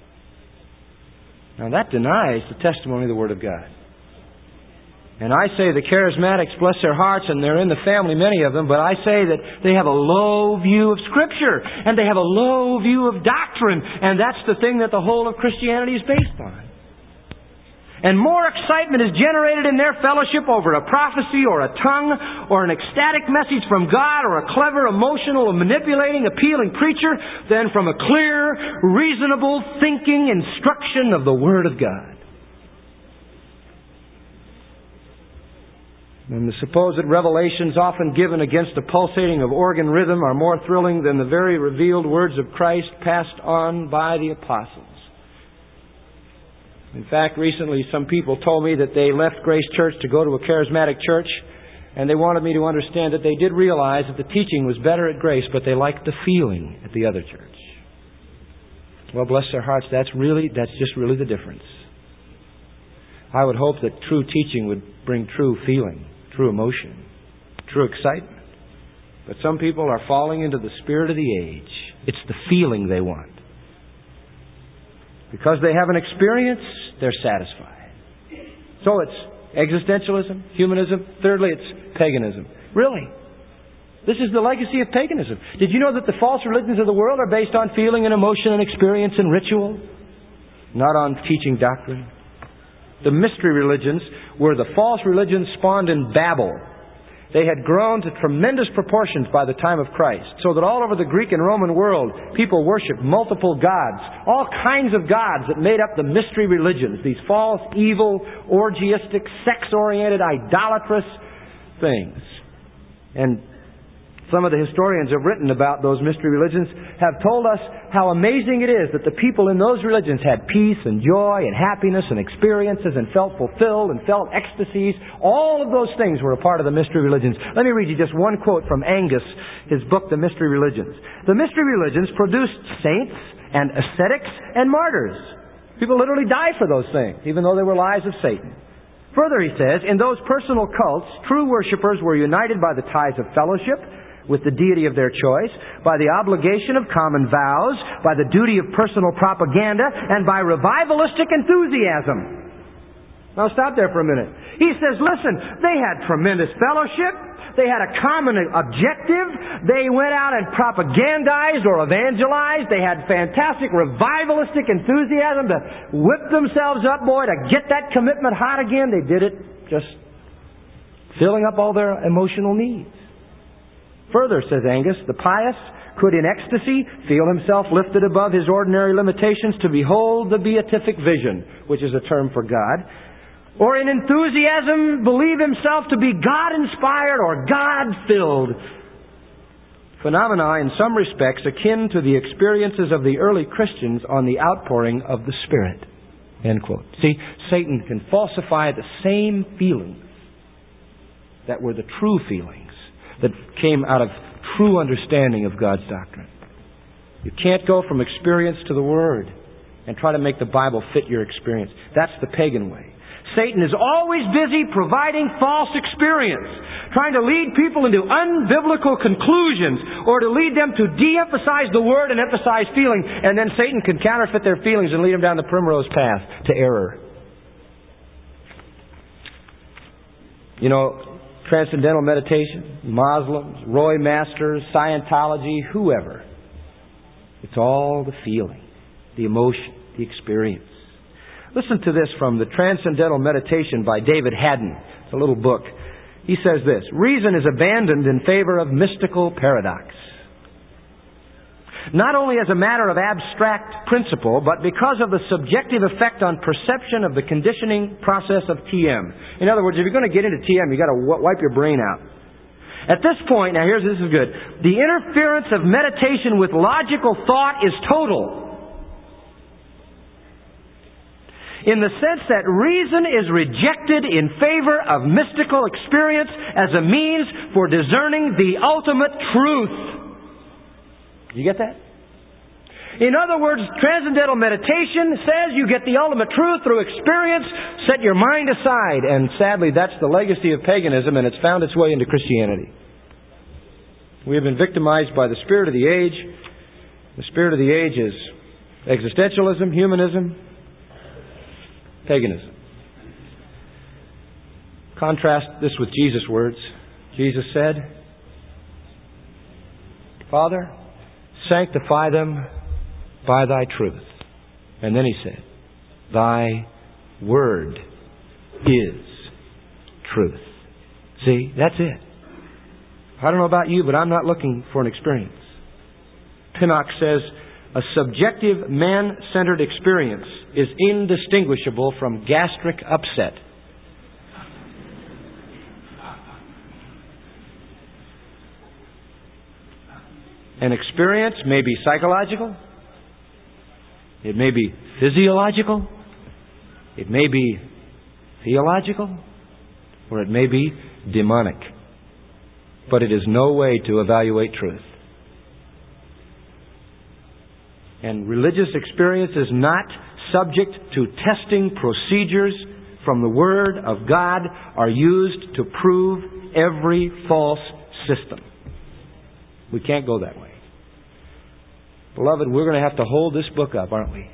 A: Now that denies the testimony of the Word of God. And I say the charismatics, bless their hearts, and they're in the family, many of them, but I say that they have a low view of Scripture, and they have a low view of doctrine, and that's the thing that the whole of Christianity is based on. And more excitement is generated in their fellowship over a prophecy or a tongue or an ecstatic message from God or a clever, emotional, or manipulating, appealing preacher than from a clear, reasonable, thinking instruction of the Word of God. And the supposed revelations often given against a pulsating of organ rhythm are more thrilling than the very revealed words of Christ passed on by the apostles. In fact, recently some people told me that they left Grace Church to go to a charismatic church, and they wanted me to understand that they did realize that the teaching was better at Grace, but they liked the feeling at the other church. Well, bless their hearts, that's really, that's just really the difference. I would hope that true teaching would bring true feeling, true emotion, true excitement. But some people are falling into the spirit of the age. It's the feeling they want. Because they have an experience, they're satisfied. So it's existentialism, humanism. Thirdly, it's paganism. Really? This is the legacy of paganism. Did you know that the false religions of the world are based on feeling and emotion and experience and ritual? Not on teaching doctrine. The mystery religions were the false religions spawned in Babel. They had grown to tremendous proportions by the time of Christ, so that all over the Greek and Roman world, people worshiped multiple gods, all kinds of gods that made up the mystery religions, these false, evil, orgiastic, sex-oriented, idolatrous things. And some of the historians who have written about those mystery religions have told us how amazing it is that the people in those religions had peace and joy and happiness and experiences and felt fulfilled and felt ecstasies. All of those things were a part of the mystery religions. Let me read you just one quote from Angus, his book, The Mystery Religions. The mystery religions produced saints and ascetics and martyrs. People literally died for those things, even though they were lies of Satan. Further, he says, in those personal cults, true worshippers were united by the ties of fellowship with the deity of their choice, by the obligation of common vows, by the duty of personal propaganda, and by revivalistic enthusiasm. Now stop there for a minute. He says, listen, they had tremendous fellowship. They had a common objective. They went out and propagandized or evangelized. They had fantastic revivalistic enthusiasm to whip themselves up, boy, to get that commitment hot again. They did it just filling up all their emotional needs. Further, says Angus, the pious could in ecstasy feel himself lifted above his ordinary limitations to behold the beatific vision, which is a term for God, or in enthusiasm believe himself to be God-inspired or God-filled. Phenomena in some respects akin to the experiences of the early Christians on the outpouring of the Spirit. End quote. See, Satan can falsify the same feelings that were the true feelings that came out of true understanding of God's doctrine. You can't go from experience to the Word. and try to make the Bible fit your experience. That's the pagan way. Satan is always busy providing false experience, trying to lead people into unbiblical conclusions or to lead them to de-emphasize the Word and emphasize feeling, and then Satan can counterfeit their feelings and lead them down the primrose path to error. You know, transcendental meditation, Muslims, Roy Masters, Scientology, whoever. It's all the feeling, the emotion, the experience. Listen to this from the Transcendental Meditation by David Haddon. It's a little book. He says this: reason is abandoned in favor of mystical paradox. Not only as a matter of abstract principle, but because of the subjective effect on perception of the conditioning process of T M. In other words, if you're going to get into T M, you've got to wipe your brain out. At this point, now here's this is good. The interference of meditation with logical thought is total, in the sense that reason is rejected in favor of mystical experience as a means for discerning the ultimate truth. You get that? In other words, transcendental meditation says you get the ultimate truth through experience. Set your mind aside. And sadly, that's the legacy of paganism, and it's found its way into Christianity. We have been victimized by the spirit of the age. The spirit of the age is existentialism, humanism, paganism. Contrast this with Jesus' words. Jesus said, Father, sanctify them by thy truth. And then he said, thy word is truth. See, that's it. I don't know about you, but I'm not looking for an experience. Pinnock says, a subjective, man-centered experience is indistinguishable from gastric upset. An experience may be psychological, it may be physiological, it may be theological, or it may be demonic. But it is no way to evaluate truth. And religious experience is not subject to testing procedures from the Word of God are used to prove every false system. We can't go that way. Beloved, we're going to have to hold this book up, aren't we?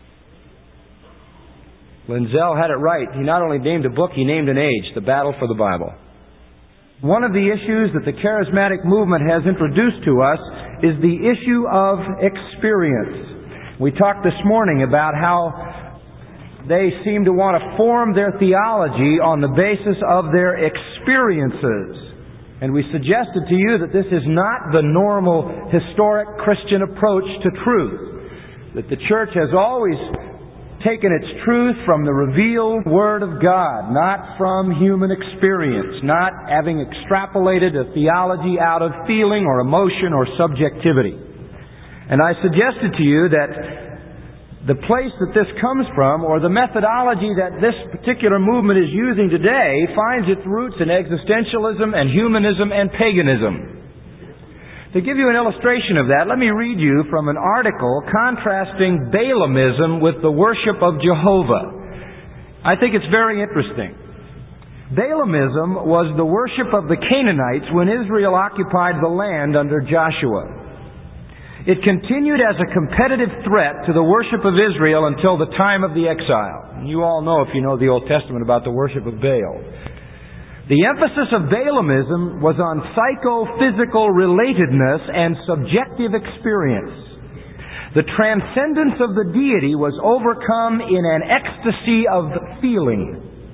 A: Linzell had it right. He not only named a book, he named an age, The Battle for the Bible. One of the issues that the charismatic movement has introduced to us is the issue of experience. We talked this morning about how they seem to want to form their theology on the basis of their experiences. And we suggested to you that this is not the normal historic Christian approach to truth. That the church has always taken its truth from the revealed Word of God, not from human experience, not having extrapolated a theology out of feeling or emotion or subjectivity. And I suggested to you that the place that this comes from, or the methodology that this particular movement is using today, finds its roots in existentialism and humanism and paganism. To give you an illustration of that, let me read you from an article contrasting Balaamism with the worship of Jehovah. I think it's very interesting. Balaamism was the worship of the Canaanites when Israel occupied the land under Joshua. It continued as a competitive threat to the worship of Israel until the time of the exile. And you all know, if you know the Old Testament, about the worship of Baal. The emphasis of Balaamism was on psychophysical relatedness and subjective experience. The transcendence of the deity was overcome in an ecstasy of feeling.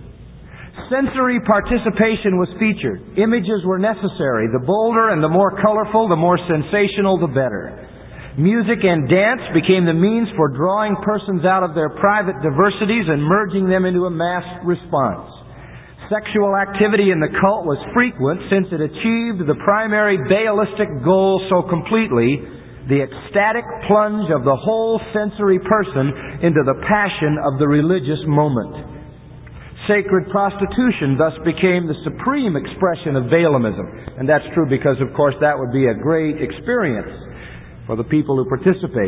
A: Sensory participation was featured. Images were necessary. The bolder and the more colorful, the more sensational, the better. Music and dance became the means for drawing persons out of their private diversities and merging them into a mass response. Sexual activity in the cult was frequent since it achieved the primary Baalistic goal so completely, the ecstatic plunge of the whole sensory person into the passion of the religious moment. Sacred prostitution thus became the supreme expression of Balaamism. And that's true because, of course, that would be a great experience for the people who participated.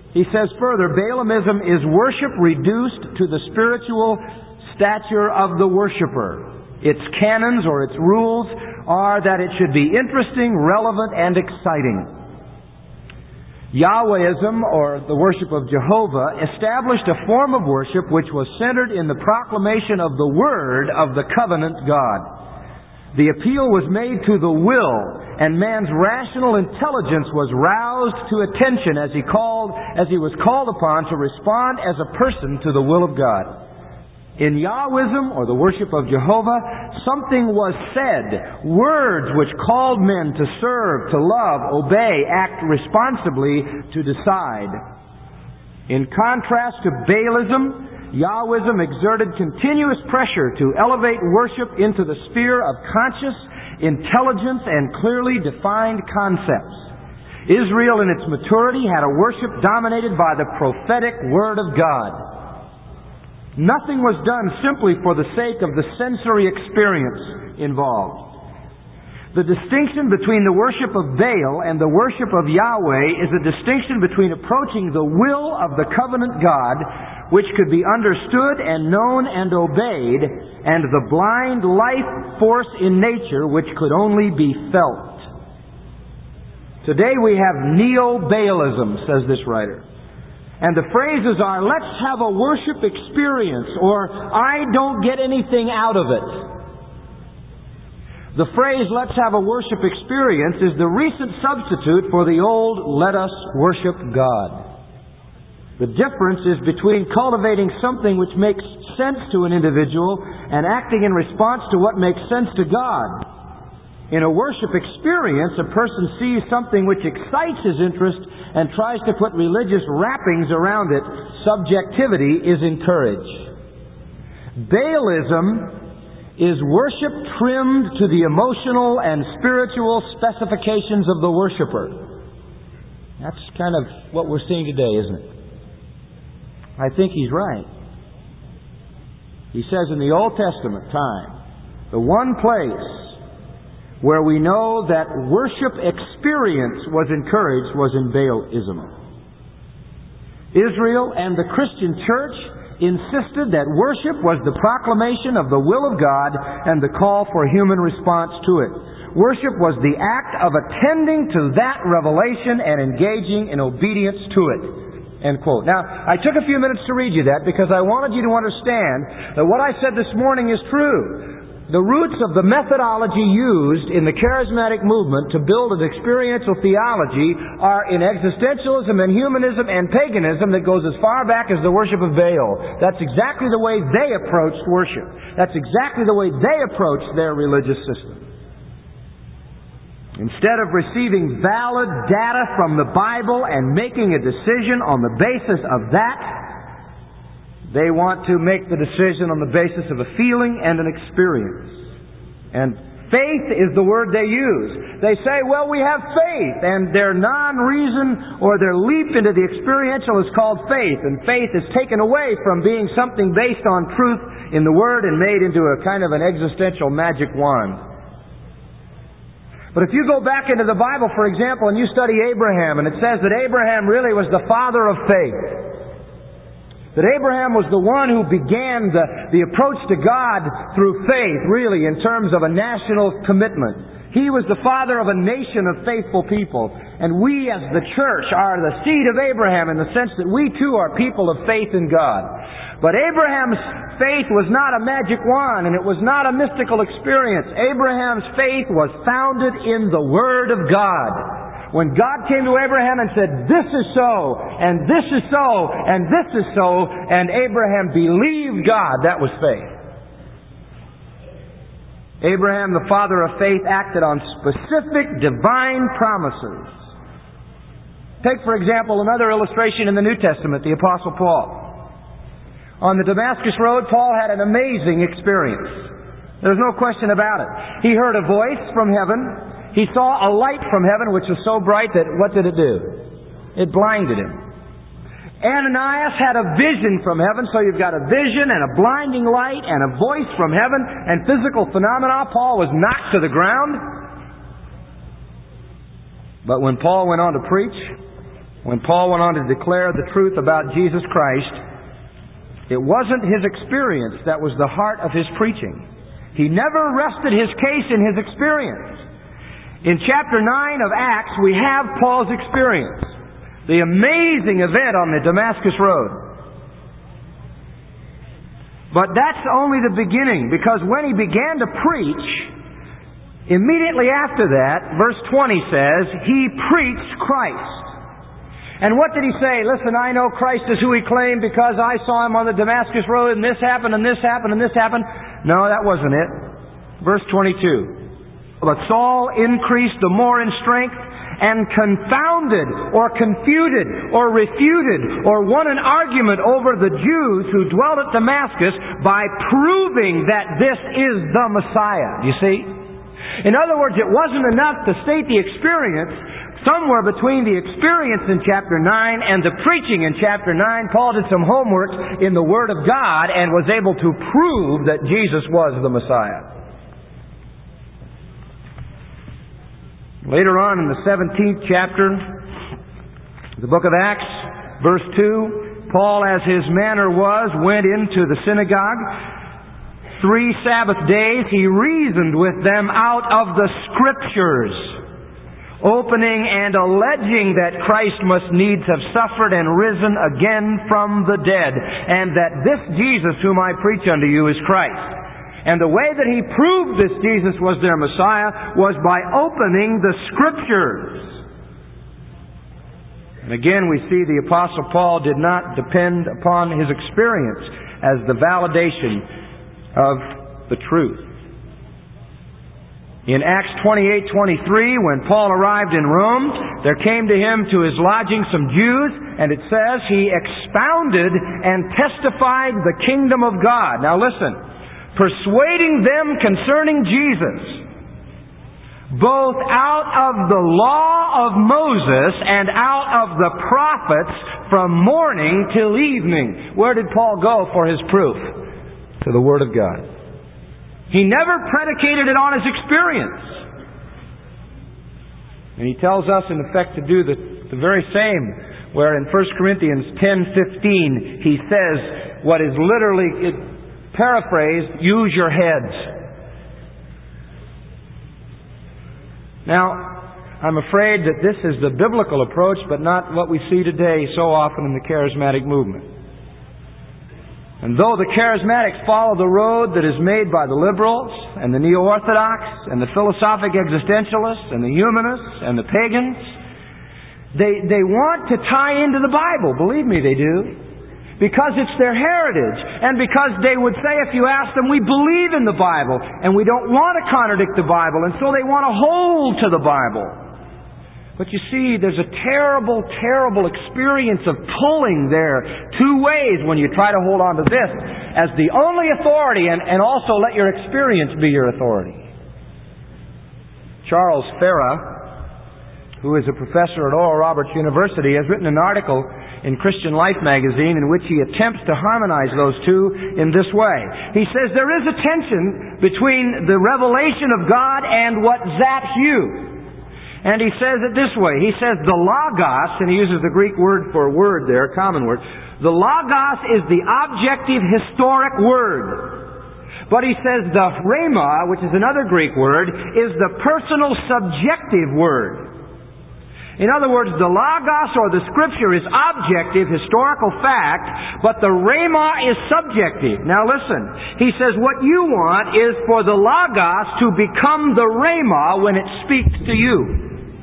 A: He says further, Baalism is worship reduced to the spiritual stature of the worshiper. Its canons or its rules are that it should be interesting, relevant, and exciting. Yahwehism, or the worship of Jehovah, established a form of worship which was centered in the proclamation of the Word of the covenant God. The appeal was made to the will, and man's rational intelligence was roused to attention as he called, as he was called upon to respond as a person to the will of God. In Yahwism, or the worship of Jehovah, something was said, words which called men to serve, to love, obey, act responsibly, to decide. In contrast to Baalism, Yahwism exerted continuous pressure to elevate worship into the sphere of conscious intelligence and clearly defined concepts. Israel in its maturity had a worship dominated by the prophetic Word of God. Nothing was done simply for the sake of the sensory experience involved. The distinction between the worship of Baal and the worship of Yahweh is a distinction between approaching the will of the covenant God, which could be understood and known and obeyed, and the blind life force in nature, which could only be felt. Today we have neo-Baalism, says this writer. And the phrases are, let's have a worship experience, or I don't get anything out of it. The phrase, let's have a worship experience, is the recent substitute for the old, let us worship God. The difference is between cultivating something which makes sense to an individual and acting in response to what makes sense to God. In a worship experience, a person sees something which excites his interest and tries to put religious wrappings around it. Subjectivity is encouraged. Baalism is worship trimmed to the emotional and spiritual specifications of the worshiper. That's kind of what we're seeing today, isn't it? I think he's right. He says in the Old Testament time, the one place where we know that worship experience was encouraged was in Baalism. Israel and the Christian church insisted that worship was the proclamation of the will of God and the call for human response to it. Worship was the act of attending to that revelation and engaging in obedience to it. End quote. Now, I took a few minutes to read you that because I wanted you to understand that what I said this morning is true. The roots of the methodology used in the charismatic movement to build an experiential theology are in existentialism and humanism and paganism that goes as far back as the worship of Baal. That's exactly the way they approached worship. That's exactly the way they approached their religious system. Instead of receiving valid data from the Bible and making a decision on the basis of that, they want to make the decision on the basis of a feeling and an experience. And faith is the word they use. They say, well, we have faith, and their non-reason or their leap into the experiential is called faith. And faith is taken away from being something based on truth in the Word and made into a kind of an existential magic wand. But if you go back into the Bible, for example, and you study Abraham, and it says that Abraham really was the father of faith. That Abraham was the one who began the, the approach to God through faith, really, in terms of a national commitment. He was the father of a nation of faithful people. And we as the church are the seed of Abraham in the sense that we too are people of faith in God. But Abraham's faith was not a magic wand, and it was not a mystical experience. Abraham's faith was founded in the Word of God. When God came to Abraham and said, this is so, and this is so, and this is so, and Abraham believed God, that was faith. Abraham, the father of faith, acted on specific divine promises. Take, for example, another illustration in the New Testament, the Apostle Paul. On the Damascus Road, Paul had an amazing experience. There's no question about it. He heard a voice from heaven. He saw a light from heaven which was so bright that, what did it do? It blinded him. Ananias had a vision from heaven, so you've got a vision and a blinding light and a voice from heaven and physical phenomena. Paul was knocked to the ground. But when Paul went on to preach, when Paul went on to declare the truth about Jesus Christ, it wasn't his experience that was the heart of his preaching. He never rested his case in his experience. In chapter nine of Acts, we have Paul's experience. The amazing event on the Damascus Road. But that's only the beginning, because when he began to preach, immediately after that, verse twenty says, he preached Christ. And what did he say? Listen, I know Christ is who he claimed because I saw him on the Damascus Road and this happened and this happened and this happened. No, that wasn't it. Verse twenty-two. But Saul increased the more in strength and confounded or confuted or refuted or won an argument over the Jews who dwelt at Damascus by proving that this is the Messiah. You see? In other words, it wasn't enough to state the experience. Somewhere between the experience in chapter nine and the preaching in chapter nine, Paul did some homework in the Word of God and was able to prove that Jesus was the Messiah. Later on in the seventeenth chapter, the book of Acts, verse two, Paul, as his manner was, went into the synagogue. Three Sabbath days he reasoned with them out of the Scriptures, opening and alleging that Christ must needs have suffered and risen again from the dead, and that this Jesus whom I preach unto you is Christ. And the way that he proved this Jesus was their Messiah was by opening the Scriptures. And again we see the Apostle Paul did not depend upon his experience as the validation of the truth. In Acts twenty-eight twenty-three, when Paul arrived in Rome, there came to him to his lodging some Jews, and it says he expounded and testified the kingdom of God. Now listen, persuading them concerning Jesus, both out of the law of Moses and out of the prophets from morning till evening. Where did Paul go for his proof? To the Word of God. He never predicated it on his experience. And he tells us, in effect, to do the, the very same, where in First Corinthians ten fifteen he says what is literally, it, paraphrased, use your heads. Now, I'm afraid that this is the biblical approach, but not what we see today so often in the charismatic movement. And though the charismatics follow the road that is made by the liberals and the neo-orthodox and the philosophic existentialists and the humanists and the pagans, they, they want to tie into the Bible. Believe me, they do. Because it's their heritage. And because they would say, if you ask them, we believe in the Bible and we don't want to contradict the Bible, and so they want to hold to the Bible. But you see, there's a terrible, terrible experience of pulling there two ways when you try to hold on to this as the only authority and, and also let your experience be your authority. Charles Farah, who is a professor at Oral Roberts University, has written an article in Christian Life magazine in which he attempts to harmonize those two in this way. He says there is a tension between the revelation of God and what Zat Hugh. And he says it this way. He says the Logos, and he uses the Greek word for word there, a common word. The Logos is the objective historic word. But he says the Rhema, which is another Greek word, is the personal subjective word. In other words, the Logos or the Scripture is objective, historical fact, but the Rhema is subjective. Now listen, he says what you want is for the Logos to become the Rhema when it speaks to you.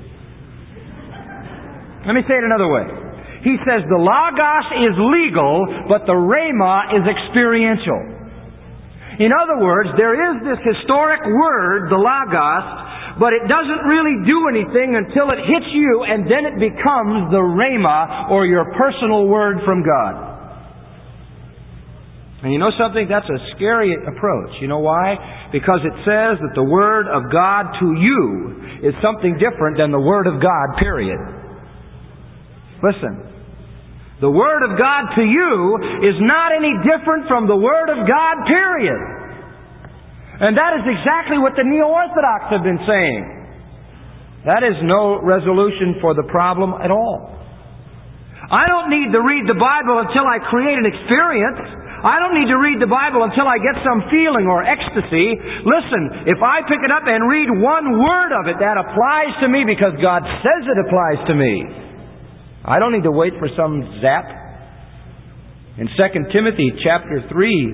A: Let me say it another way. He says the Logos is legal, but the Rhema is experiential. In other words, there is this historic word, the Logos, but it doesn't really do anything until it hits you, and then it becomes the Rhema, or your personal word from God. And you know something? That's a scary approach. You know why? Because it says that the Word of God to you is something different than the Word of God, period. Listen. The Word of God to you is not any different from the Word of God, period. And that is exactly what the neo-orthodox have been saying. That is no resolution for the problem at all. I don't need to read the Bible until I create an experience. I don't need to read the Bible until I get some feeling or ecstasy. Listen, if I pick it up and read one word of it, that applies to me because God says it applies to me. I don't need to wait for some zap. In Second Timothy chapter three,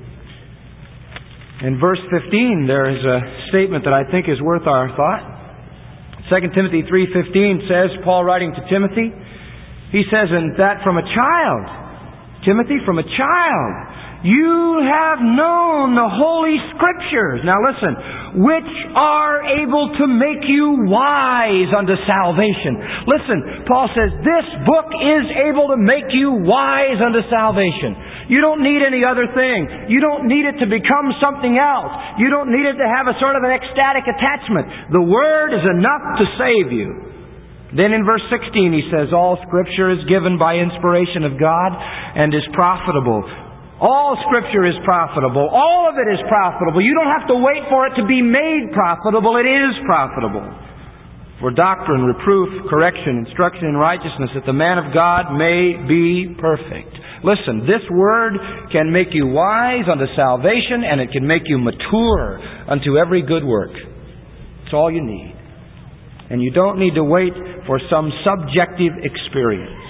A: in verse fifteen, there is a statement that I think is worth our thought. Second Timothy three fifteen says, Paul writing to Timothy, he says, and that from a child, Timothy, from a child, you have known the Holy Scriptures. Now listen, which are able to make you wise unto salvation. Listen, Paul says, this book is able to make you wise unto salvation. You don't need any other thing. You don't need it to become something else. You don't need it to have a sort of an ecstatic attachment. The Word is enough to save you. Then in verse sixteen he says, all Scripture is given by inspiration of God and is profitable. All Scripture is profitable. All of it is profitable. You don't have to wait for it to be made profitable. It is profitable. For doctrine, reproof, correction, instruction in righteousness, that the man of God may be perfect. Listen, this Word can make you wise unto salvation, and it can make you mature unto every good work. It's all you need. And you don't need to wait for some subjective experience.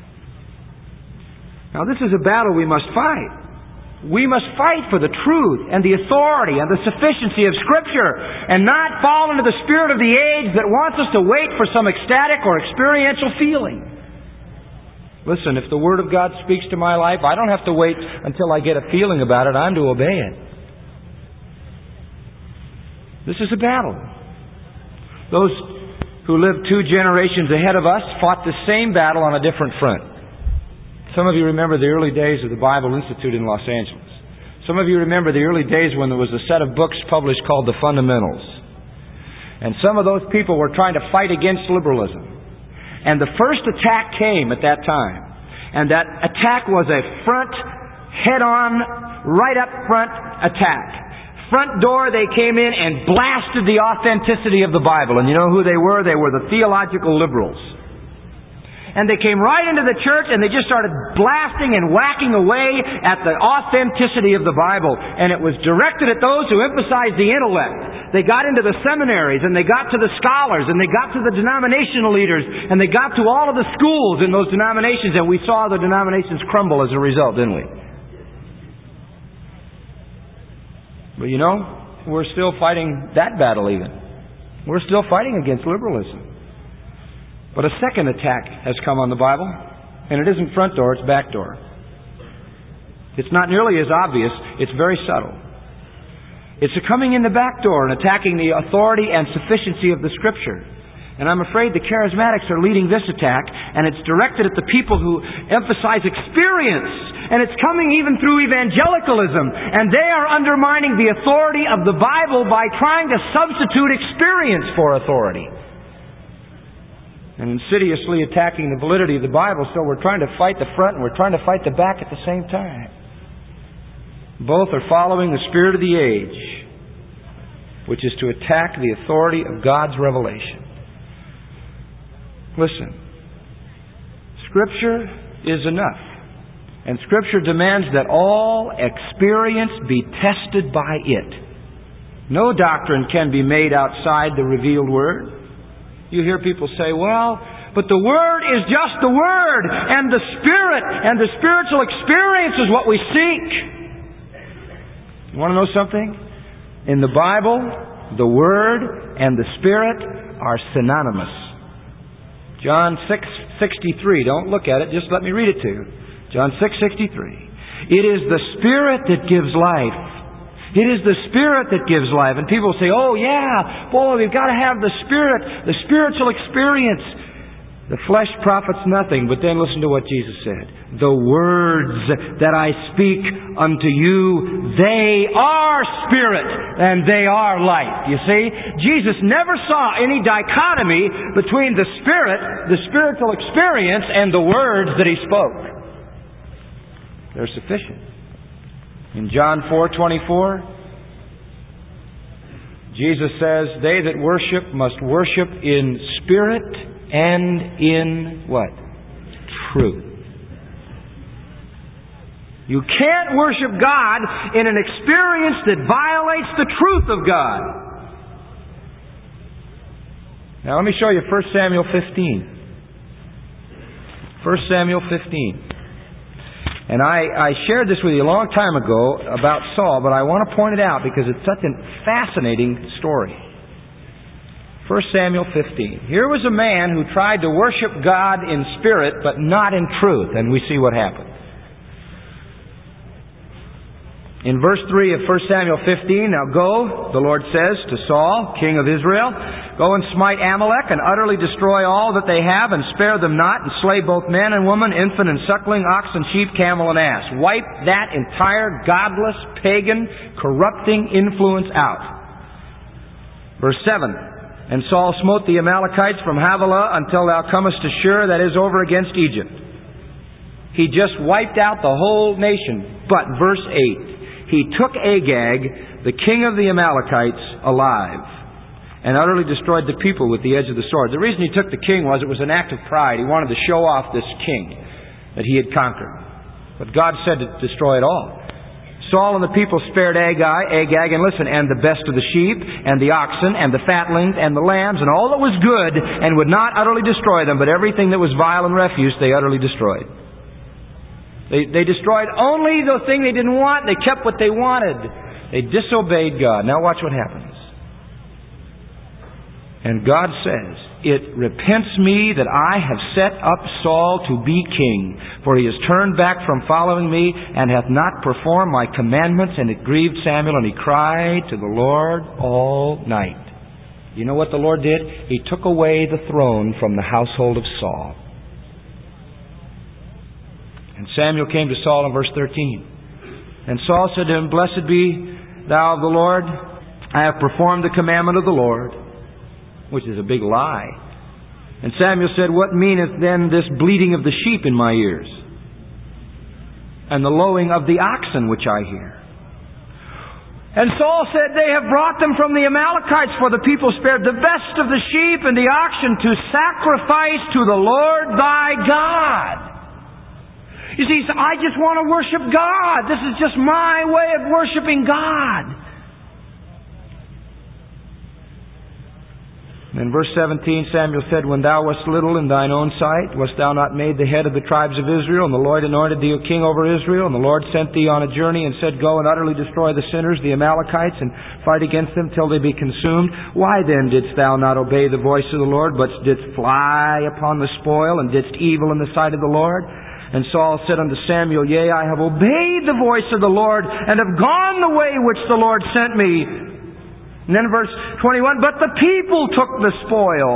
A: Now, this is a battle we must fight. We must fight for the truth and the authority and the sufficiency of Scripture and not fall into the spirit of the age that wants us to wait for some ecstatic or experiential feeling. Listen, if the Word of God speaks to my life, I don't have to wait until I get a feeling about it. I'm to obey it. This is a battle. Those who lived two generations ahead of us fought the same battle on a different front. Some of you remember the early days of the Bible Institute in Los Angeles. Some of you remember the early days when there was a set of books published called The Fundamentals. And some of those people were trying to fight against liberalism. And the first attack came at that time. And that attack was a front, head-on, right up front attack. Front door, they came in and blasted the authenticity of the Bible. And you know who they were? They were the theological liberals. And they came right into the church and they just started blasting and whacking away at the authenticity of the Bible. And it was directed at those who emphasized the intellect. They got into the seminaries and they got to the scholars and they got to the denominational leaders and they got to all of the schools in those denominations, and we saw the denominations crumble as a result, didn't we? But you know, we're still fighting that battle even. We're still fighting against liberalism. But a second attack has come on the Bible, and it isn't front door, it's back door. It's not nearly as obvious, it's very subtle. It's coming in the back door and attacking the authority and sufficiency of the Scripture. And I'm afraid the charismatics are leading this attack, and it's directed at the people who emphasize experience. And it's coming even through evangelicalism. And they are undermining the authority of the Bible by trying to substitute experience for authority. And insidiously attacking the validity of the Bible. So we're trying to fight the front and we're trying to fight the back at the same time. Both are following the spirit of the age, which is to attack the authority of God's revelation. Listen, Scripture is enough. And Scripture demands that all experience be tested by it. No doctrine can be made outside the revealed Word. You hear people say, well, but the Word is just the Word, and the Spirit and the spiritual experience is what we seek. You want to know something? In the Bible, the Word and the Spirit are synonymous. John six sixty-three. Don't look at it, just let me read it to you. John six sixty-three. It is the Spirit that gives life. It is the Spirit that gives life. And people say, oh yeah, boy, we've got to have the Spirit, the spiritual experience. The flesh profits nothing. But then listen to what Jesus said. The words that I speak unto you, they are Spirit and they are life. You see, Jesus never saw any dichotomy between the Spirit, the spiritual experience, and the words that He spoke. They're sufficient. In John four twenty-four, Jesus says, they that worship must worship in spirit and in what? truth. You can't worship God in an experience that violates the truth of God. Now let me show you First Samuel fifteen. First Samuel fifteen. And I, I shared this with you a long time ago about Saul, but I want to point it out because it's such a fascinating story. First Samuel fifteen. Here was a man who tried to worship God in spirit, but not in truth. And we see what happened. In verse three of First Samuel fifteen, now go, the Lord says to Saul, king of Israel, go and smite Amalek and utterly destroy all that they have and spare them not and slay both man and woman, infant and suckling, ox and sheep, camel and ass. Wipe that entire godless, pagan, corrupting influence out. Verse seven, and Saul smote the Amalekites from Havilah until thou comest to Shur, that is over against Egypt. He just wiped out the whole nation. But verse eight, he took Agag, the king of the Amalekites, alive, and utterly destroyed the people with the edge of the sword. The reason he took the king was it was an act of pride. He wanted to show off this king that he had conquered. But God said to destroy it all. Saul and the people spared Agag, Agag, and listen, and the best of the sheep, and the oxen, and the fatlings, and the lambs, and all that was good, and would not utterly destroy them, but everything that was vile and refuse they utterly destroyed. They, they destroyed only the thing they didn't want. They kept what they wanted. They disobeyed God. Now watch what happens. And God says, it repents me that I have set up Saul to be king, for he has turned back from following me, and hath not performed my commandments. And it grieved Samuel, and he cried to the Lord all night. You know what the Lord did? He took away the throne from the household of Saul. And Samuel came to Saul in verse thirteen. And Saul said to him, Blessed be thou of the Lord. I have performed the commandment of the Lord. Which is a big lie. And Samuel said, What meaneth then this bleating of the sheep in my ears? And the lowing of the oxen which I hear? And Saul said, They have brought them from the Amalekites, for the people spared the best of the sheep and the oxen to sacrifice to the Lord thy God. You see, I just want to worship God. This is just my way of worshiping God. In verse seventeen, Samuel said, When thou wast little in thine own sight, wast thou not made the head of the tribes of Israel? And the Lord anointed thee a king over Israel. And the Lord sent thee on a journey and said, Go and utterly destroy the sinners, the Amalekites, and fight against them till they be consumed. Why then didst thou not obey the voice of the Lord, but didst fly upon the spoil, and didst evil in the sight of the Lord? And Saul said unto Samuel, Yea, I have obeyed the voice of the Lord, and have gone the way which the Lord sent me. And then verse twenty-one, But the people took the spoil.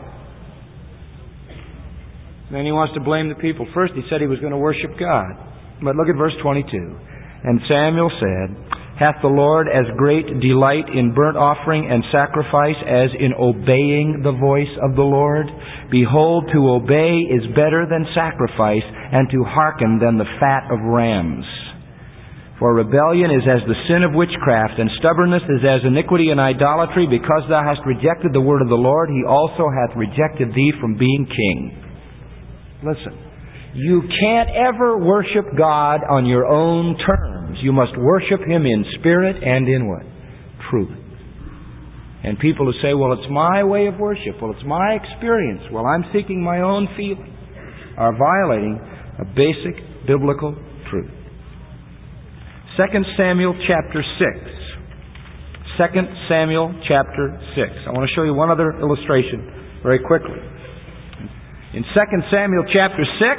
A: Then he wants to blame the people. First he said he was going to worship God. But look at verse twenty-two. And Samuel said, Hath the Lord as great delight in burnt offering and sacrifice as in obeying the voice of the Lord? Behold, to obey is better than sacrifice, and to hearken than the fat of rams. For rebellion is as the sin of witchcraft, and stubbornness is as iniquity and idolatry. Because thou hast rejected the word of the Lord, he also hath rejected thee from being king. Listen, you can't ever worship God on your own terms. You must worship Him in spirit and in what? Truth. And people who say, well, it's my way of worship, well, it's my experience, well, I'm seeking my own feeling, are violating a basic biblical truth. Second Samuel chapter six. Second Samuel chapter six. I want to show you one other illustration very quickly. In Second Samuel chapter six,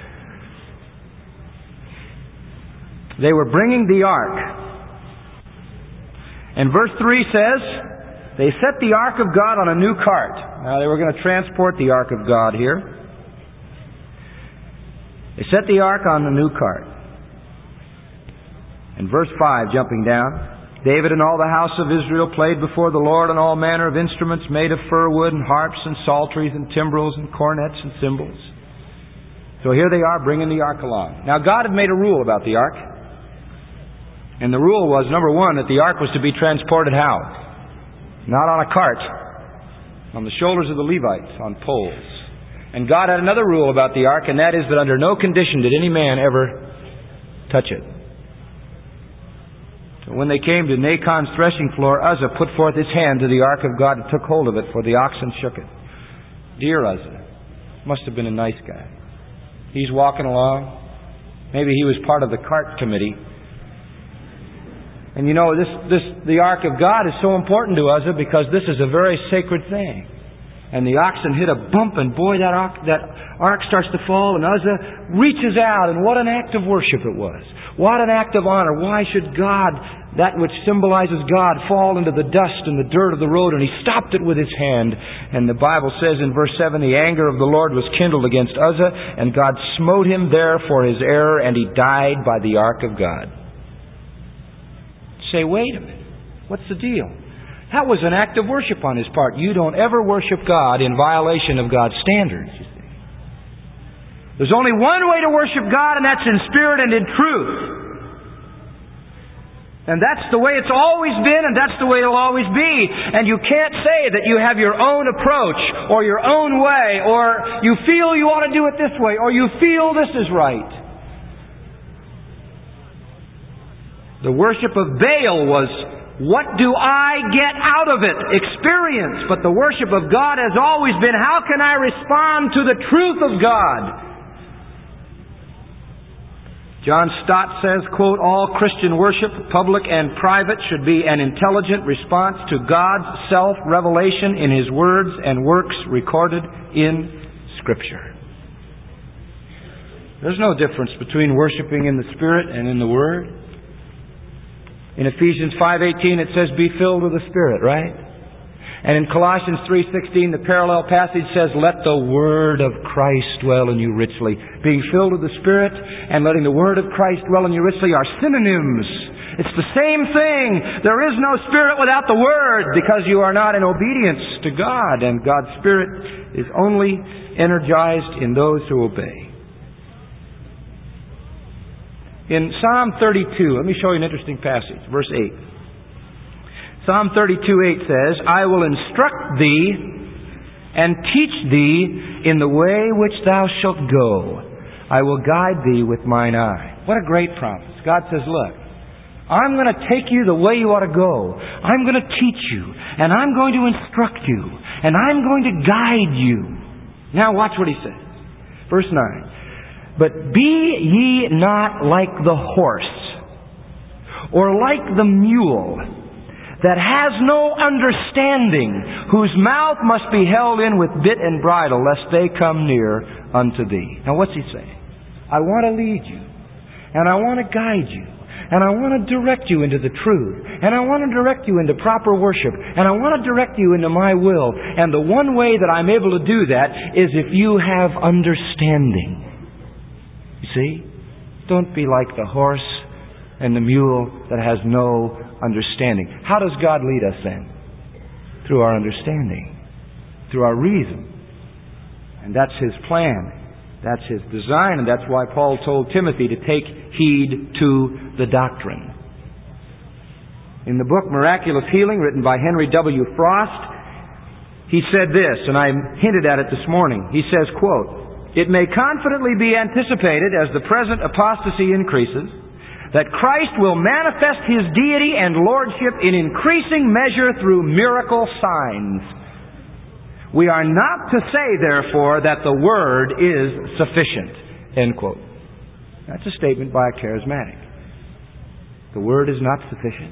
A: they were bringing the ark. And verse three says, they set the ark of God on a new cart. Now they were going to transport the ark of God here. They set the ark on a new cart. In verse five, jumping down, David and all the house of Israel played before the Lord on all manner of instruments made of fir wood, and harps and psalteries and timbrels and cornets and cymbals. So here they are bringing the ark along. Now God had made a rule about the ark. And the rule was, number one, that the ark was to be transported how? Not on a cart. On the shoulders of the Levites, on poles. And God had another rule about the ark, and that is that under no condition did any man ever touch it. So when they came to Nachon's threshing floor, Uzzah put forth his hand to the ark of God and took hold of it, for the oxen shook it. Dear Uzzah, must have been a nice guy. He's walking along. Maybe he was part of the cart committee. And you know, this, this, the ark of God is so important to Uzzah because this is a very sacred thing. And the oxen hit a bump, and boy, that ark, that ark starts to fall, and Uzzah reaches out, and what an act of worship it was. What an act of honor. Why should God, that which symbolizes God, fall into the dust and the dirt of the road? And he stopped it with his hand. And the Bible says in verse seven, the anger of the Lord was kindled against Uzzah, and God smote him there for his error, and he died by the ark of God. Say, wait a minute. What's the deal? That was an act of worship on his part. You don't ever worship God in violation of God's standards. You see. There's only one way to worship God, and that's in spirit and in truth. And that's the way it's always been, and that's the way it'll always be. And you can't say that you have your own approach, or your own way, or you feel you ought to do it this way, or you feel this is right. The worship of Baal was, what do I get out of it? Experience. But the worship of God has always been, how can I respond to the truth of God? John Stott says, quote, all Christian worship, public and private, should be an intelligent response to God's self-revelation in His words and works recorded in Scripture. There's no difference between worshiping in the Spirit and in the Word. In Ephesians five eighteen it says, be filled with the Spirit, right? And in Colossians three sixteen, the parallel passage says, let the Word of Christ dwell in you richly. Being filled with the Spirit and letting the Word of Christ dwell in you richly are synonyms. It's the same thing. There is no Spirit without the Word, because you are not in obedience to God, and God's Spirit is only energized in those who obey. In Psalm thirty-two, let me show you an interesting passage, verse eight. Psalm thirty-two eight says, I will instruct thee and teach thee in the way which thou shalt go. I will guide thee with mine eye. What a great promise. God says, look, I'm going to take you the way you ought to go. I'm going to teach you, and I'm going to instruct you, and I'm going to guide you. Now watch what he says. Verse nine. But be ye not like the horse, or like the mule, that has no understanding, whose mouth must be held in with bit and bridle, lest they come near unto thee. Now what's he saying? I want to lead you, and I want to guide you, and I want to direct you into the truth, and I want to direct you into proper worship, and I want to direct you into my will. And the one way that I'm able to do that is if you have understanding. See? Don't be like the horse and the mule that has no understanding. How does God lead us then? Through our understanding. Through our reason. And that's His plan. That's His design. And that's why Paul told Timothy to take heed to the doctrine. In the book Miraculous Healing, written by Henry W. Frost, he said this, and I hinted at it this morning. He says, quote, it may confidently be anticipated as the present apostasy increases that Christ will manifest His deity and lordship in increasing measure through miracle signs. We are not to say, therefore, that the Word is sufficient. End quote. That's a statement by a charismatic. The Word is not sufficient.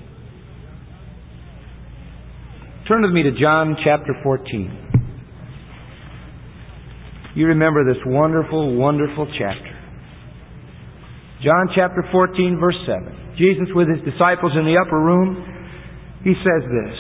A: Turn with me to John chapter fourteen. You remember this wonderful, wonderful chapter. John chapter fourteen, verse seven. Jesus with His disciples in the upper room, He says this,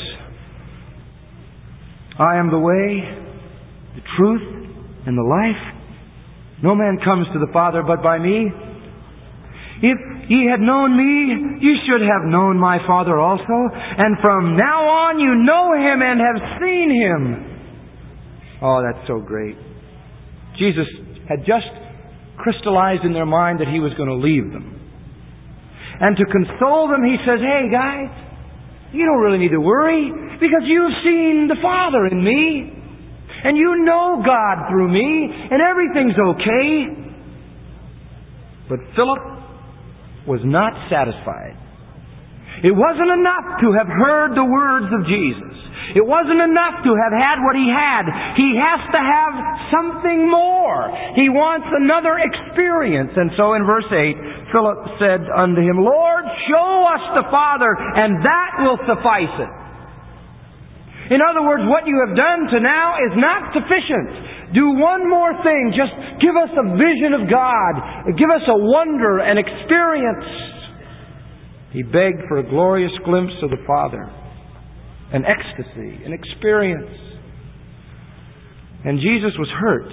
A: I am the way, the truth, and the life. No man comes to the Father but by me. If ye had known me, ye should have known my Father also. And from now on you know Him and have seen Him. Oh, that's so great. Jesus had just crystallized in their mind that He was going to leave them. And to console them, He says, hey guys, you don't really need to worry, because you've seen the Father in me. And you know God through me, and everything's okay. But Philip was not satisfied. It wasn't enough to have heard the words of Jesus. It wasn't enough to have had what he had. He has to have something more. He wants another experience. And so in verse eight, Philip said unto him, Lord, show us the Father, and that will suffice it. In other words, what you have done to now is not sufficient. Do one more thing. Just give us a vision of God. Give us a wonder, an experience. He begged for a glorious glimpse of the Father, an ecstasy, an experience. And Jesus was hurt.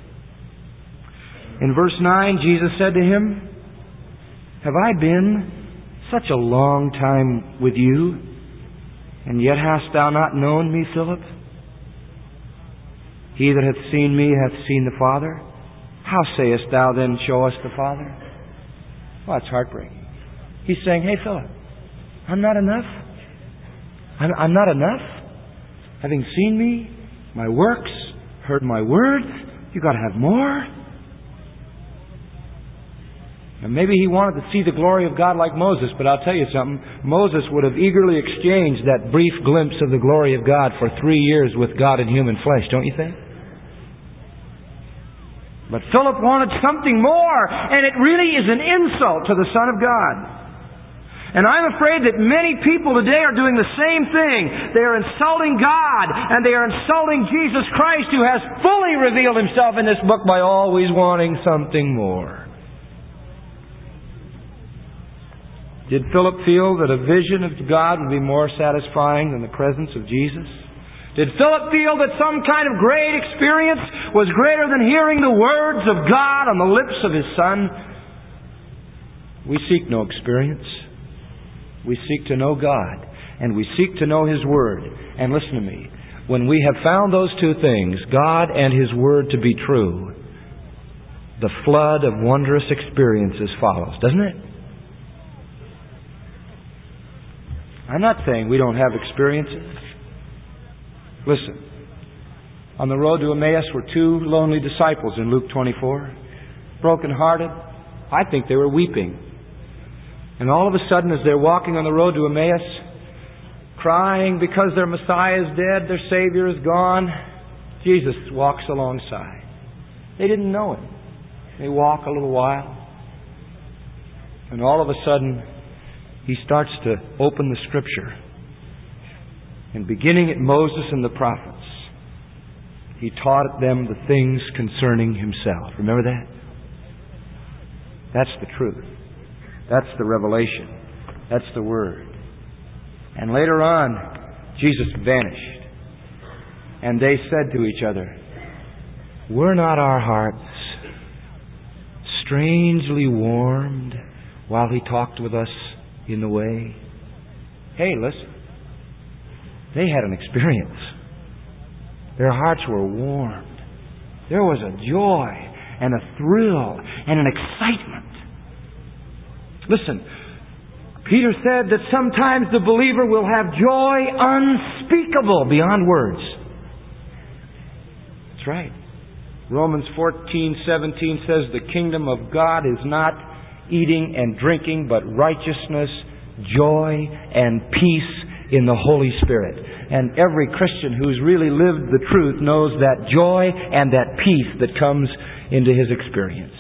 A: In verse nine, Jesus said to him, Have I been such a long time with you, and yet hast thou not known me, Philip? He that hath seen me hath seen the Father. How sayest thou then, show us the Father? Well, it's heartbreaking. He's saying, hey, Philip, I'm not enough. I'm, I'm not enough. Having seen me, my works, heard my words, you've got to have more. And maybe he wanted to see the glory of God like Moses, but I'll tell you something. Moses would have eagerly exchanged that brief glimpse of the glory of God for three years with God in human flesh, don't you think? But Philip wanted something more, and it really is an insult to the Son of God. And I'm afraid that many people today are doing the same thing. They are insulting God, and they are insulting Jesus Christ, who has fully revealed Himself in this book by always wanting something more. Did Philip feel that a vision of God would be more satisfying than the presence of Jesus? Did Philip feel that some kind of great experience was greater than hearing the words of God on the lips of His Son? We seek no experience. We seek to know God, and we seek to know His Word. And listen to me, when we have found those two things, God and His Word to be true, the flood of wondrous experiences follows, doesn't it? I'm not saying we don't have experiences. Listen, on the road to Emmaus were two lonely disciples in Luke twenty-four, broken-hearted. I think they were weeping. And all of a sudden, as they're walking on the road to Emmaus, crying because their Messiah is dead, their Savior is gone, Jesus walks alongside. They didn't know Him. They walk a little while, and all of a sudden, He starts to open the Scripture. And beginning at Moses and the prophets, He taught them the things concerning Himself. Remember that? That's the truth. That's the revelation. That's the Word. And later on, Jesus vanished. And they said to each other, were not our hearts strangely warmed while He talked with us in the way? Hey, listen. They had an experience. Their hearts were warmed. There was a joy and a thrill and an excitement. Listen, Peter said that sometimes the believer will have joy unspeakable beyond words. That's right. Romans fourteen seventeen says the kingdom of God is not eating and drinking, but righteousness, joy, and peace in the Holy Spirit. And every Christian who's really lived the truth knows that joy and that peace that comes into his experience.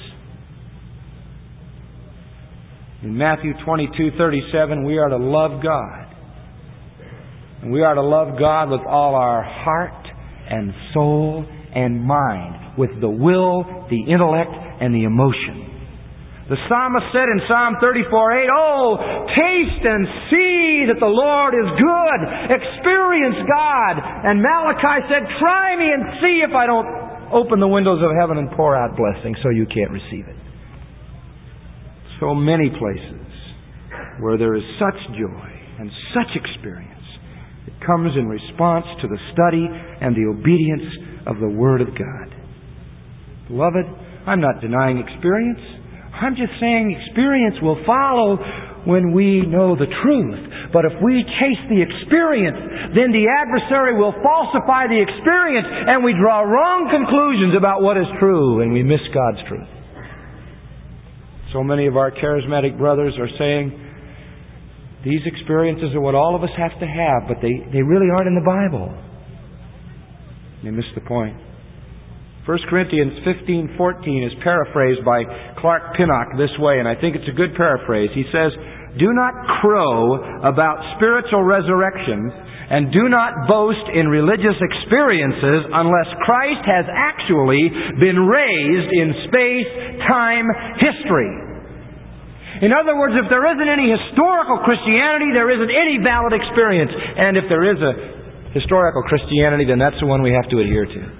A: In Matthew twenty-two thirty-seven, we are to love God. And we are to love God with all our heart and soul and mind, with the will, the intellect, and the emotion. The psalmist said in Psalm thirty-four eight, oh, taste and see that the Lord is good. Experience God. And Malachi said, try me and see if I don't open the windows of heaven and pour out blessing so you can't receive it. So many places where there is such joy and such experience. It comes in response to the study and the obedience of the Word of God. Beloved, I'm not denying experience. I'm just saying experience will follow when we know the truth. But if we chase the experience, then the adversary will falsify the experience, and we draw wrong conclusions about what is true, and we miss God's truth. So many of our charismatic brothers are saying, these experiences are what all of us have to have, but they, they really aren't in the Bible. They miss the point. First Corinthians fifteen fourteen is paraphrased by Clark Pinnock this way, and I think it's a good paraphrase. He says, "Do not crow about spiritual resurrections, and do not boast in religious experiences unless Christ has actually been raised in space, time, history." In other words, if there isn't any historical Christianity, there isn't any valid experience. And if there is a historical Christianity, then that's the one we have to adhere to.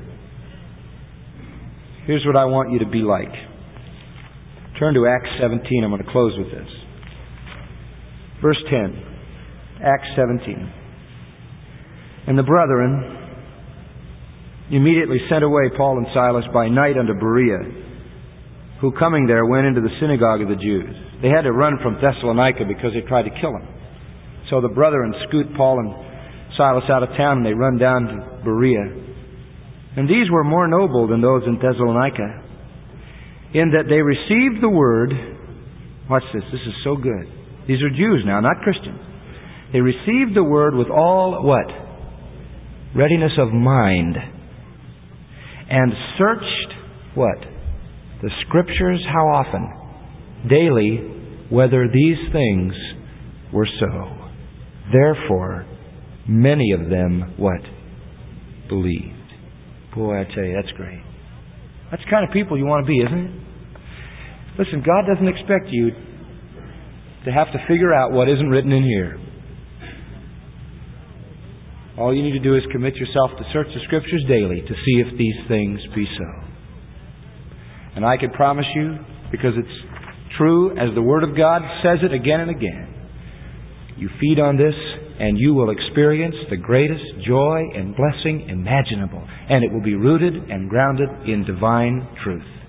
A: Here's what I want you to be like. Turn to Acts seventeen. I'm going to close with this. Verse ten. Acts seventeen. "And the brethren immediately sent away Paul and Silas by night unto Berea, who coming there went into the synagogue of the Jews." They had to run from Thessalonica because they tried to kill him. So the brethren scoot Paul and Silas out of town, and they run down to Berea. And these were more noble than those in Thessalonica, in that they received the word. Watch this, this is so good. These are Jews now, not Christians. They received the word with all, what? Readiness of mind. And searched, what? The Scriptures, how often? Daily, whether these things were so. Therefore, many of them, what? Believed. Boy, I tell you, that's great. That's the kind of people you want to be, isn't it? Listen, God doesn't expect you to have to figure out what isn't written in here. All you need to do is commit yourself to search the Scriptures daily to see if these things be so. And I can promise you, because it's true as the Word of God says it again and again, you feed on this and you will experience the greatest joy and blessing imaginable. And it will be rooted and grounded in divine truth.